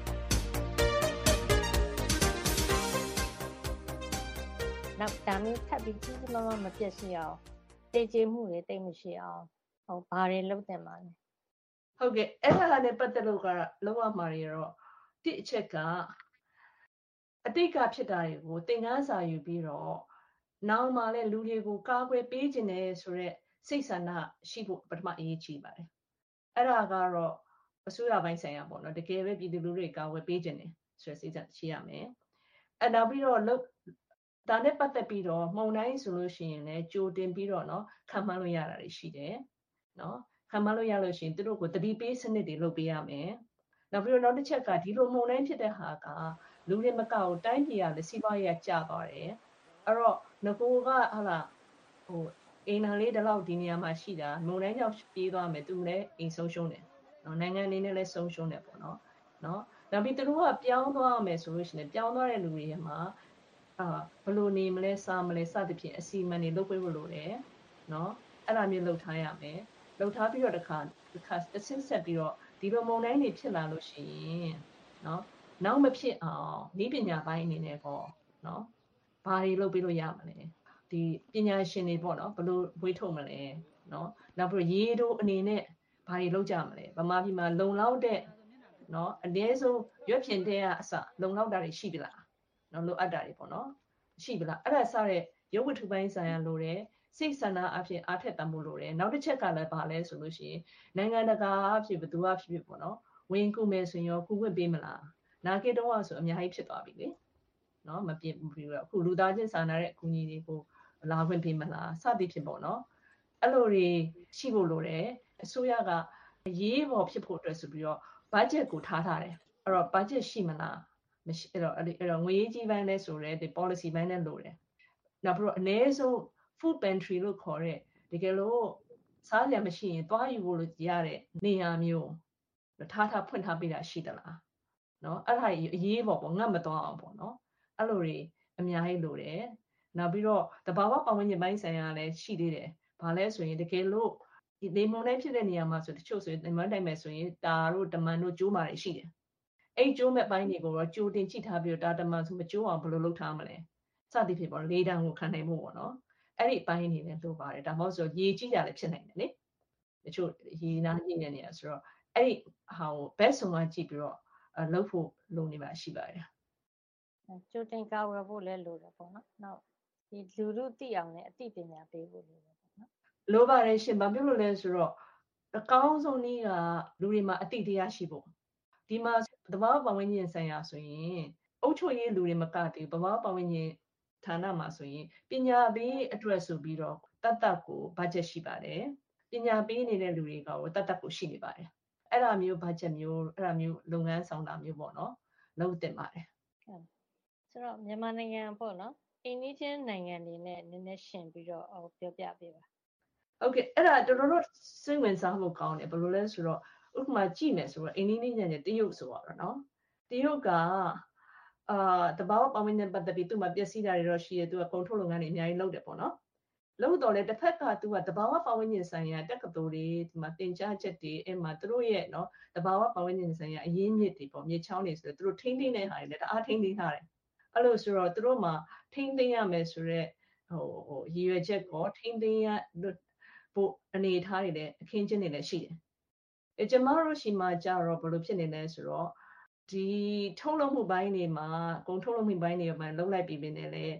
နောက်ဒါမျိုးထပ်ပြီးကြီးကြီးမားမားမပျက်စီးအောင်တေကျေမှုတွေတိတ်မရှိအောင်ဟောဘာတွေလုပ်တင်ပါလဲဟုတ်ကဲ့အဲ့ဒါနဲ့ပတ်သက်လို့ကလုံးဝမှာရတော့တိအချက်ကအတိတ်ကဖြစ်တာတွေကိုသင်ခန်းစာယူပြီးတော့နောက်မှလည်းလူတွေကိုကာကွယ်ပေးခြင်းနဲ့ဆိုရက်စိတ်ဆန္ဒရှိဖို့ပထမအရေးကြီးပါတယ်အဲ့ဒါကတော့အစိုးရပိုင်းဆိုင်ရာပေါ့နော်တကယ်ပဲပြည်သူလူထုတွေကာကွယ်ပေးခြင်းနဲ့ဆိုရက်စိတ်ဆန္ဒရှိရမယ်အဲ့နောက်ပြီးတော့ဒါနဲ့ပတ်သက်ပြီးတော့မှုံတိုင်းဆိုလို့ရှိရင်လည်းကြိုတင်ပြီးတော့เนาะခံမှန်းလို့ရတာတွေရှိတယ်เนาะခံမှန်းလို့ရလို့ရှိရင်သူတို့ကိုတတိပေးစနစ်တွေလုပ်ပေးရမယ်နောက်ပြီးတော့နောက်တစ်ချက်ကဒီလိုမှုံတိုင်းဖြစ်တဲ့ဟာကလူတွေမကောက်တိုင်းပြည်ကလည်းစီးပွားရေးကျသွားတယ်အဲ့တော့ငကိုကဟာလာဟိုအိမ်နာလေးတလောက်ဒီနေရာမှာရှိတာမှုံတိုင်းကြောင့်ပြေးသွားမယ်သူလည်းအိမ်ဆုံးရှုံးတယ်เนาะနိုင်ငံအနေနဲ့လည်းဆုံးရှုံးတယ်ပေါ့เนาะเนาะနောက်ပြီးသူတို့ကပြောင်းသွားမယ်ဆိုလို့ရှိရင်ပြောင်းသွားတဲ့လူတွေမှာအာဘလို့နေမလဲစားမလဲစသဖြင့်အစီအမံတွေလုပ်ပေးဖို့လိုတယ်เนาะအဲ့ဒါမျိုးလုပ်ထားရမယ်လုပ်ထားပြီးတော့တစ်ခါတစ်ခါတစ်ဆင့်ဆက်ပြီးတော့ဒီလိုမုံတိုင်းတွေဖြစ်လာလို့ရှိရင်เนาะနောက်မဖြစ်အောင်ဤပညာပိုင်းအနေနဲ့ပေါ့เนาะဘာတွေလုပ်ပေးလို့ရမလဲဒီပညာရှင်တွေပေါ့เนาะဘလို့ဝေးထုတ်မလဲเนาะနောက်ပြီးရေတို့အနေနဲ့ဘာတွေလုပ်ကြမလဲဗမာပြည်မှာလုံလောက်တဲ့เนาะအနည်းဆုံးရွက်ဖြင့်တဲကအစလုံလောက်တာတွေရှိပြီလားနော်လိုအပ်တာတွေပေါ့နော်ရှိပြီလားအဲ့ဒါစတဲ့ရုပ်ဝတ္ထုပိုင်းဆိုင်ရာလိုတယ်စိတ်ဆန္ဒအဖြစ်အားထက်တမှုလိုတယ်နောက်တစ်ချက်ကလည်းဘာလဲဆိုလို့ရှိရင်နိုင်ငံတကာအဖြစ်ဘယ်သူအဖြစ်ဖြစ်ပေါ့နော်ဝင်ကူမယ်ဆိုရင်ရောကူဝတ်ပေးမလားနာကေတော့ဆိုအများကြီးဖြစ်သွားပြီလေနော်မပြည့်ဘူးတော့အခုလူသားချင်းစာနာတဲ့အကူအညီတွေကိုလာခွင့်ပေးမလားစသည်ဖြစ်ပေါ့နော်အဲ့လိုတွေရှိဖို့လိုတယ်အစိုးရကရေးပေါ်ဖြစ်ဖို့အတွက်ဆိုပြီးတော့ budget ကိုထားထားတယ်အဲ့တော့ budget ရှိမလားမရှိအဲ့တော့အဲ့တော့ငွေကြီးပိုင်းလဲဆိုရဲဒီ policy ပိုင်းနဲ့လိုတယ်နောက်ပြီးတော့အနည်းဆုံး food pantry လို့ခေါ်တဲ့တကယ်လို့စားရမရှိရင်သွားယူဖို့လို့ရတဲ့နေရာမျိုးထားထားဖွင့်ထားပေးတာရှိသလားเนาะအဲ့ဒါအရေးပေါ့ပေါ့ငတ်မသွားအောင်ပေါ့เนาะအဲ့လိုတွေအများကြီးလိုတယ်နောက်ပြီးတော့တဘာဝပတ်ဝန်းကျင်ပိုင်းဆိုင်ရာလည်းရှိသေးတယ်ဘာလဲဆိုရင်တကယ်လို့ဒီနေမုန်တိုင်းဖြစ်တဲ့နေရာမှာဆိုတချို့ဆိုရင်နေမုန်တိုင်းမယ်ဆိုရင်တာတို့တမန်တို့ကျိုးမာတွေရှိတယ်အဲ့ကျိုးမဲ့ပိုင်းတွေကိုတော့ကြိုတင်ကြည့်ထားပြီးတော့တာတမန်ဆိုမကျိုးအောင်ဘယ်လိုလုပ်ထားမလဲစသည်ဖြစ်ပေါ့လေတန်းကိုခံနိုင်ဖို့ပေါ့နော်အဲ့ဒီပိုင်းနေလည်းလိုပါတယ်ဒါမှမဟုတ်ဆိုရေကြီးကြလည်းဖြစ်နိုင်တယ်လေတချို့ရေနားကြီးနေနေရဆိုတော့အဲ့ဒီဟာကိုဘက်ဆုံးကကြည့်ပြီးတော့လုပ်ဖို့လိုနေပါရှိပါတယ်ကြိုတင်ကာဝယ်ဖို့လည်းလိုတယ်ပေါ့နော်နောက်ဒီလူလူသိအောင်လည်းအသိပညာပေးဖို့လိုတယ်ပေါ့နော်လိုပါတယ်ရှင်ဘာဖြစ်လို့လဲဆိုတော့အကောင်းဆုံးနည်းကလူတွေမှာအသိတရားရှိဖို့ဒီမှာသဘာဝပတ်ဝန်းကျင်ဆိုင်ရာဆိုရင်အုပ်ချုပ်ရေးလူတွေမကတည်းသဘာဝပတ်ဝန်းကျင်ဌာနမှာဆိုရင်ပညာပေးအတွက်ဆိုပြီးတော့တတ်တတ်ကိုဘတ်ဂျက်ရှိပါတယ်ပညာပေးနေတဲ့လူတွေကရောတတ်တတ်ကိုရှိနေပါတယ်အဲ့ဒါမျိုးဘတ်ဂျက်မျိုးအဲ့ဒါမျိုးလုပ်ငန်းဆောင်တာမျိုးပေါ့နော်လုပ်တင်ပါတယ်ဆိုတော့မြန်မာနိုင်ငံပေါ့နော်အိန္ဒိယနိုင်ငံတွေနဲ့နည်းနည်းရှင်ပြီးတော့ပြောပြပေးပါဟုတ်ကဲ့အဲ့ဒါတော်တော်စိတ်ဝင်စားဖို့ကောင်းတယ်ဘယ်လိုလဲဆိုတော့ဥပမာကြည့်မယ်ဆိုတော့အိန္ဒိယနိုင်ငံတရုတ်ဆိုတော့နော်တရုတ်ကအာတဘာဝပတ်ဝန်းကျင်ပတ်သက်ပြီးသူ့မှာပျက်စီးတာတွေတော့ရှိရသူကကုန်ထုတ်လုပ်ငန်းတွေအများကြီးလုပ်တယ်ပေါ့နော်လုပ်တော့လေတစ်ဖက်ကသူကတဘာဝပတ်ဝန်းကျင်ဆိုင်ရာတက္ကသိုလ်တွေဒီမှာသင်ကြားချက်တွေအဲ့မှာသူတို့ရဲ့နော်တဘာဝပတ်ဝန်းကျင်ဆိုင်ရာအရင်းမြစ်တွေပေါ့မြေချောင်းတွေဆိုတော့သူတို့ထိန်းသိမ်းတဲ့ဟာတွေလည်းတအားထိန်းသိမ်းထားတယ်အဲ့လိုဆိုတော့သူတို့မှာထိန်းသိမ်းရမယ်ဆိုတော့ဟိုဟိုရည်ရွယ်ချက်ကောထိန်းသိမ်းရဖို့အနေအထားတွေလည်းအခင်းကျင်းတွေလည်းရှိတယ်အဲကျမတို့ရှိမှကြတော့ဘယ်လိုဖြစ်နေလဲဆိုတော့ဒီထုတ်လုပ်မှုပိုင်းတွေမှာကုန်ထုတ်လုပ်မှုပိုင်းတွေမှာလုံးလိုက်ပြီးပြီနဲ့လေ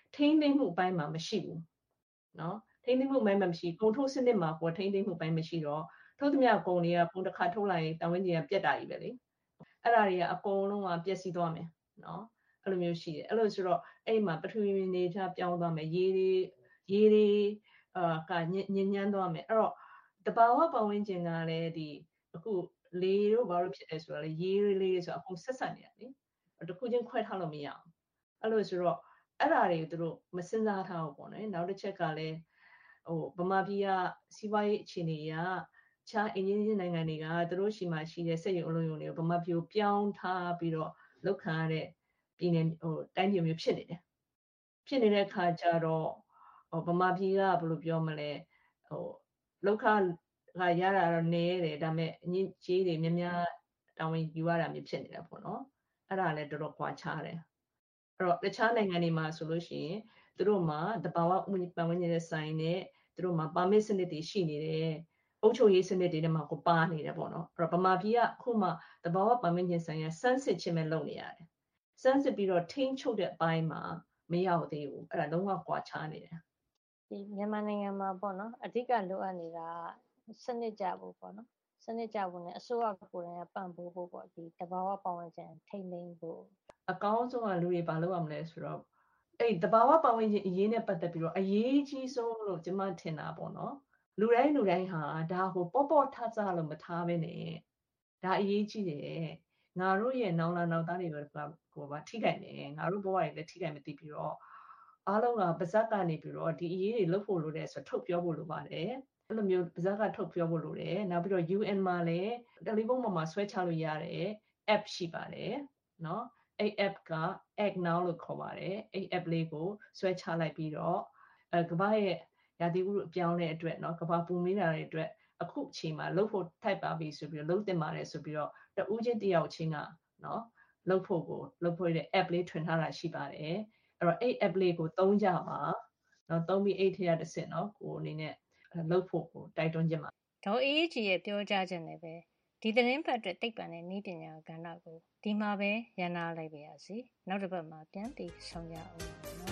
ထိန်းသိမ်းမှုအပိုင်းမှာမရှိဘူးနော်ထိန်းသိမ်းမှုအပိုင်းမှာမရှိကုန်ထုတ်စနစ်မှာကိုထိန်းသိမ်းမှုအပိုင်းမရှိတော့ထုတ်သမျှကုန်တွေကပုံတစ်ခါထုတ်လိုက်ရင်တန်ဝင်းကြီးကပြတ်တာကြီးပဲလေအဲ့ဒါတွေကအကုန်လုံးကပျက်စီးသွားမယ်နော်အဲ့လိုမျိုးရှိတယ်အဲ့လိုဆိုတော့အဲ့မှာပထဝီနေထားပြောင်းသွားမယ်ရေတွေရေတွေအာကညဉ့်ညမ်းသွားမယ်အဲ့တော့တဘာဝပတ်ဝန်းကျင်ကလည်းဒီအခုလေတို့ဘာလို့ဖြစ်လဲဆိုတော့လေရေလေးတွေဆိုအကုန်ဆက်ဆက်နေတာလေတခုချင်းခွဲထားလို့မရအောင်အဲ့လိုဆိုတော့အဲ့ဒါတွေကိုသူတို့မစင်စားထားဘူးပေါ့နော်နောက်တစ်ချက်ကလည်းဟိုဗမာပြည်ကစီးပွားရေးအခြေအနေကခြားအင်ဂျင်နီယာနိုင်ငံတွေကသူတို့ရှိမှရှိတဲ့စက်ရုံအလုံးရုံတွေကိုဗမာပြည်ကိုပြောင်းထားပြီးတော့လောက်ခံရတဲ့ပြည်နယ်ဟိုတိုင်းပြည်မျိုးဖြစ်နေတယ်ဖြစ်နေတဲ့ခါကျတော့ဟိုဗမာပြည်ကဘယ်လိုပြောမလဲဟိုလောက်ခကရတာတော့နေရတယ်ဒါပေမဲ့အင်းကြီးတွေများများတောင်းဝင်ယူရတာမျိုးဖြစ်နေတာပေါ့နော်အဲ့ဒါလည်းတော်တော်ကွာခြားတယ်အဲ့တော့တခြားနိုင်ငံတွေမှာဆိုလို့ရှိရင်သူတို့မှာတဘာဝပတ်ဝန်းကျင်နဲ့ဆိုင်နဲ့သူတို့မှာပါမစ်စနစ်တွေရှိနေတယ်အုပ်ချုပ်ရေးစနစ်တွေထဲမှာကိုပါနေတယ်ပေါ့နော်အဲ့တော့ဗမာပြည်ကအခုမှတဘာဝပတ်ဝန်းကျင်ဆိုင်ရာစမ်းစစ်ခြင်းပဲလုပ်နေရတယ်စမ်းစစ်ပြီးတော့ထိန်းချုပ်တဲ့အပိုင်းမှာမရောက်သေးဘူးအဲ့ဒါလုံးဝကွာခြားနေတယ်ဒီမြန်မာနိုင်ငံမှာပေါ့နော်အဓိကလိုအပ်နေတာစနစ်ကြဖို့ပေါ့နော်စနစ်ကြဖို့ ਨੇ အစိုးရကိုယ်တိုင်ကပံ့ပိုးဖို့ပေါ့ဒီတဘာဝပတ်ဝန်းကျင်ထိန်းသိမ်းဖို့အကောင်းဆုံးကလူတွေဘာလုပ်ရမလဲဆိုတော့အဲ့တဘာဝပတ်ဝန်းကျင်အရေးနဲ့ပတ်သက်ပြီးတော့အရေးကြီးဆုံးလို့ကျွန်မထင်တာပေါ့နော်လူတိုင်းလူတိုင်းဟာဒါကိုပေါ့ပေါ့ထထလို့မထားဘဲနဲ့ဒါအရေးကြီးတယ်ငါတို့ရဲ့နောင်လာနောက်သားတွေကကိုပါထိခိုက်နေငါတို့ဘဝတွေလည်းထိခိုက်မသိပြီးတော့အားလုံးကပါဇက်ကနေပြီးတော့ဒီအရေးတွေလုပ်ဖို့လိုတယ်ဆိုထုတ်ပြောဖို့လိုပါတယ်အဲ့လိုမျိုးပါဇက်ကထုတ်ပြောဖို့လိုတယ်နောက်ပြီးတော့ U N မှာလည်းတယ်လီဖုန်းပေါ်မှာဆွဲချလို့ရတဲ့ app ရှိပါတယ်เนาะအဲ့ app က Act Now လို့ခေါ်ပါတယ်အဲ့ app လေးကိုဆွဲချလိုက်ပြီးတော့အဲကမ္ဘာရဲ့ရာသီဥတုအပြောင်းလဲအတွက်เนาะကမ္ဘာပူမင်းတာတွေအတွက်အခုအချိန်မှာလှုပ်ဖို့ထိုက်ပါပြီဆိုပြီးတော့လှုပ်တင်ပါတယ်ဆိုပြီးတော့တဦးချင်းတယောက်ချင်းကเนาะလှုပ်ဖို့ကိုလှုပ်ဖို့တဲ့ app လေးထွင်ထားတာရှိပါတယ်အဲ့တော့အဲ့ app လေးကိုသုံးကြပါเนาะသုံးပြီးအဲ့ထရတစ်စင်เนาะကိုအနေနဲ့လှုပ်ဖို့ကိုတိုက်တွန်းခြင်းပါဒေါ်အေးအေးကြီးရဲ့ပြောကြားခြင်းနဲ့ပဲဒီသတင်းပတ်အတွက်သိပ္ပံနဲ့နည်းပညာကဏ္ဍကိုဒီမှာပဲရန်နာလိုက်ပါရစေနောက်တစ်ပတ်မှာပြန်ပြီးဆောင်ကြအောင်နော်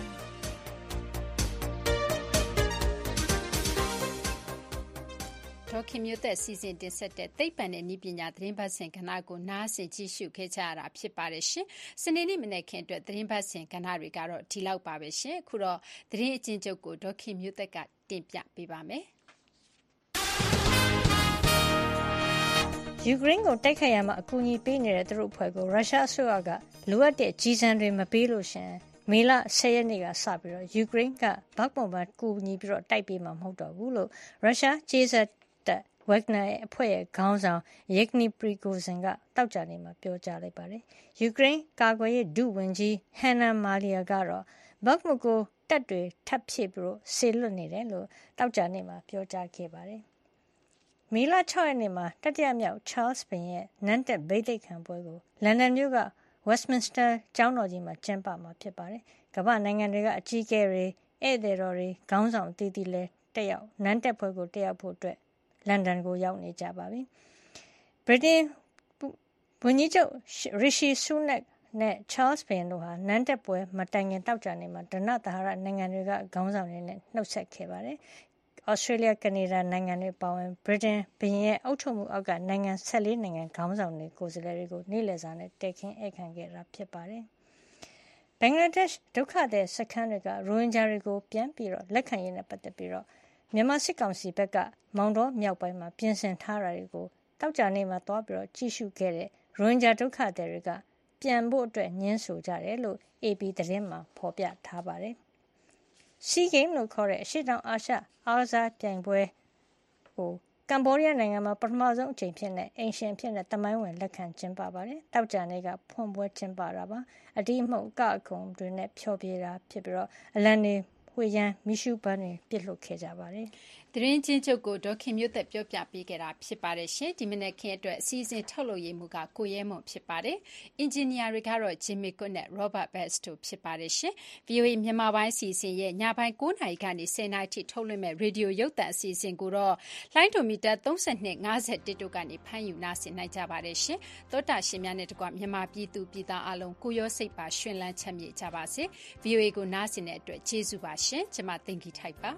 ဒေါခင်မျိုးသက်စီစဉ်တင်ဆက်တဲ့သိပ္ပံနဲ့နည်းပညာသတင်းပတ်စဉ်ကဏ္ဍကိုနားဆင်ကြည့်ရှုခဲ့ကြရတာဖြစ်ပါတယ်ရှင်။စနေနေ့မနက်ခင်းအတွက်သတင်းပတ်စဉ်ကဏ္ဍတွေကတော့ဒီလောက်ပါပဲရှင်။အခုတော့သတင်းအကျဉ်းချုပ်ကိုဒေါခင်မျိုးသက်ကတင်ပြပေးပါမယ်။ယူကရိန်းကိုတိုက်ခိုက်ရမှာအကူအညီပေးနေတဲ့သူတို့အဖွဲ့ကိုရုရှားအစိုးရကလိုအပ်တဲ့ကြီးစံတွေမပေးလို့ရှင်မေလဆယ်ရက်နေ့ကစပြီးတော့ယူကရိန်းကဘက်ပုံမှာကူညီပြီးတော့တိုက်ပေးမှာမဟုတ်တော့ဘူးလို့ရုရှားကျေးဇက်တပ်ဝက်ဂနာရဲ့အဖွဲ့ရဲ့ခေါင်းဆောင်ယက်ဂနီပရီဂိုဇင်ကတောက်ကြနေမှာပြောကြားလိုက်ပါတယ်။ယူကရိန်းကာကွယ်ရေးဒုဝန်ကြီးဟန်နာမာလီယာကတော့ဘက်မကိုတပ်တွေထပ်ဖြည့်ပြီးတော့ဆေလွတ်နေတယ်လို့တောက်ကြနေမှာပြောကြားခဲ့ပါတယ်။မေလ၆ရက်နေ့မှာတတိယမြောက်ချားလ်စ်ဘုရင်ရဲ့နန်းတက်ဗိသိက်ခံပွဲကိုလန်ဒန်မြို့က Westminster ကျောင်းတော်ကြီးမှာကျင်းပမှာဖြစ်ပါတယ်။ကမ္ဘာနိုင်ငံတွေကအကြီးအကဲတွေဧည့်သည်တော်တွေခေါင်းဆောင်အသီးသီးလည်းတက်ရောက်နန်းတက်ပွဲကိုတက်ရောက်ဖို့အတွက်လန်ဒန်ကိုရောက်နေကြပါပြီ။ ဗြိတိန်ဝန်ကြီးချုပ်ရီရှီဆူနက်နဲ့ချားလ်စ်ဘုရင်တို့ဟာနန်းတက်ပွဲမတိုင်ခင်တောက်ကြနေမှာဒနသဟာရနိုင်ငံတွေကခေါင်းဆောင်တွေနဲ့နှုတ်ဆက်ခဲ့ပါတယ်။ဩစတြေးလျကနေဒါနိုင်ငံတွေပါဝင်ဗြိတိန်ဘုရင်ရဲ့အုပ်ချုပ်မှုအောက်ကနိုင်ငံ၁၄နိုင်ငံခေါင်းဆောင်တွေကိုယ်စားလှယ်တွေကိုနေ့လည်စာနဲ့တည်ခင်းဧည့်ခံခဲ့တာဖြစ်ပါတယ်။ဘင်္ဂလားဒေ့ရှ်ဒုက္ခသည်စခန်းတွေကရိုဟင်ဂျာတွေကိုပြန်ပြီးတော့လက်ခံရေးနဲ့ပတ်သက်ပြီးတော့မြန်မာစစ်ကောင်စီဘက်ကမောင်တော်မြောက်ပိုင်းမှာပြင်ဆင်ထားတာတွေကိုတောက်ကြနေမှာသွားပြီးတော့ကြည့်ရှုခဲ့တဲ့ရိုဟင်ဂျာဒုက္ခသည်တွေကပြန်ဖို့အတွက်ညှင်းဆိုကြတယ်လို့ အေပီ သတင်းမှာဖော်ပြထားပါတယ်။ Sea Games လို့ခေါ်တဲ့အရှေ့တောင်အာရှအားကစားပြိုင်ပွဲကိုကမ္ဘောဒီးယားနိုင်ငံမှာပထမဆုံးအကြိမ်ဖြစ်တဲ့အိမ်ရှင်ဖြစ်တဲ့သမိုင်းဝင်လက်ခံကျင်းပပါတယ်။တောက်ကြနေ့ကဖွင့်ပွဲကျင်းပတာပါ။အတိအမှုအကအခုံတွေနဲ့ဖျော်ဖြေတာဖြစ်ပြီးတော့အလံတွေဝှေ့ရမ်းမီးရှူးပန်းတွေပြစ်လွတ်ခဲ့ကြပါတယ်။သတင်းချင်းချုပ်ကိုဒေါခင်မျိုးသက်ပြောပြပေးခဲ့တာဖြစ်ပါတယ်ရှင်ဒီမနေ့ခင်းအတွက်အစည်းအဝေးထုတ်လုပ်ရေးမှုကကိုရဲမွန်ဖြစ်ပါတယ်အင်ဂျင်နီယာတွေကတော့ Jimmy Cook နဲ့ Robert Best တို့ဖြစ်ပါတယ်ရှင် ဗွီအိုအေ မြန်မာပိုင်းအစီအစဉ်ရဲ့ညပိုင်း၉နာရီကနေ၁၀နာရီထိထုတ်လွှင့်မဲ့ရေဒီယိုရုပ်သံအစီအစဉ်ကိုတော့လိုင်းဒိုမီတာ၃၂ ၅၁တို့ကနေဖမ်းယူနားဆင်နိုင်ကြပါတယ်ရှင်သောတာရှင်များနဲ့တကွမြန်မာပြည်သူပြည်သားအလုံးကိုရောစိတ်ပါရှင်လန်းချမ်းမြေ့ကြပါစေ ဗွီအိုအေ ကိုနားဆင်တဲ့အတွက်ကျေးဇူးပါရှင်ကျွန်မသိင်္ဂီထိုက်ပါ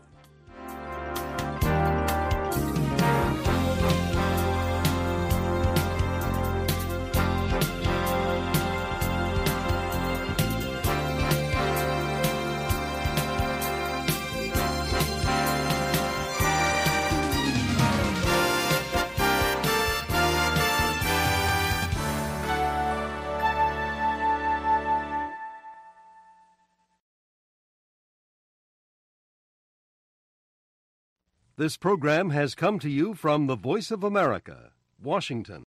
This program has come to you from the Voice of America, Washington.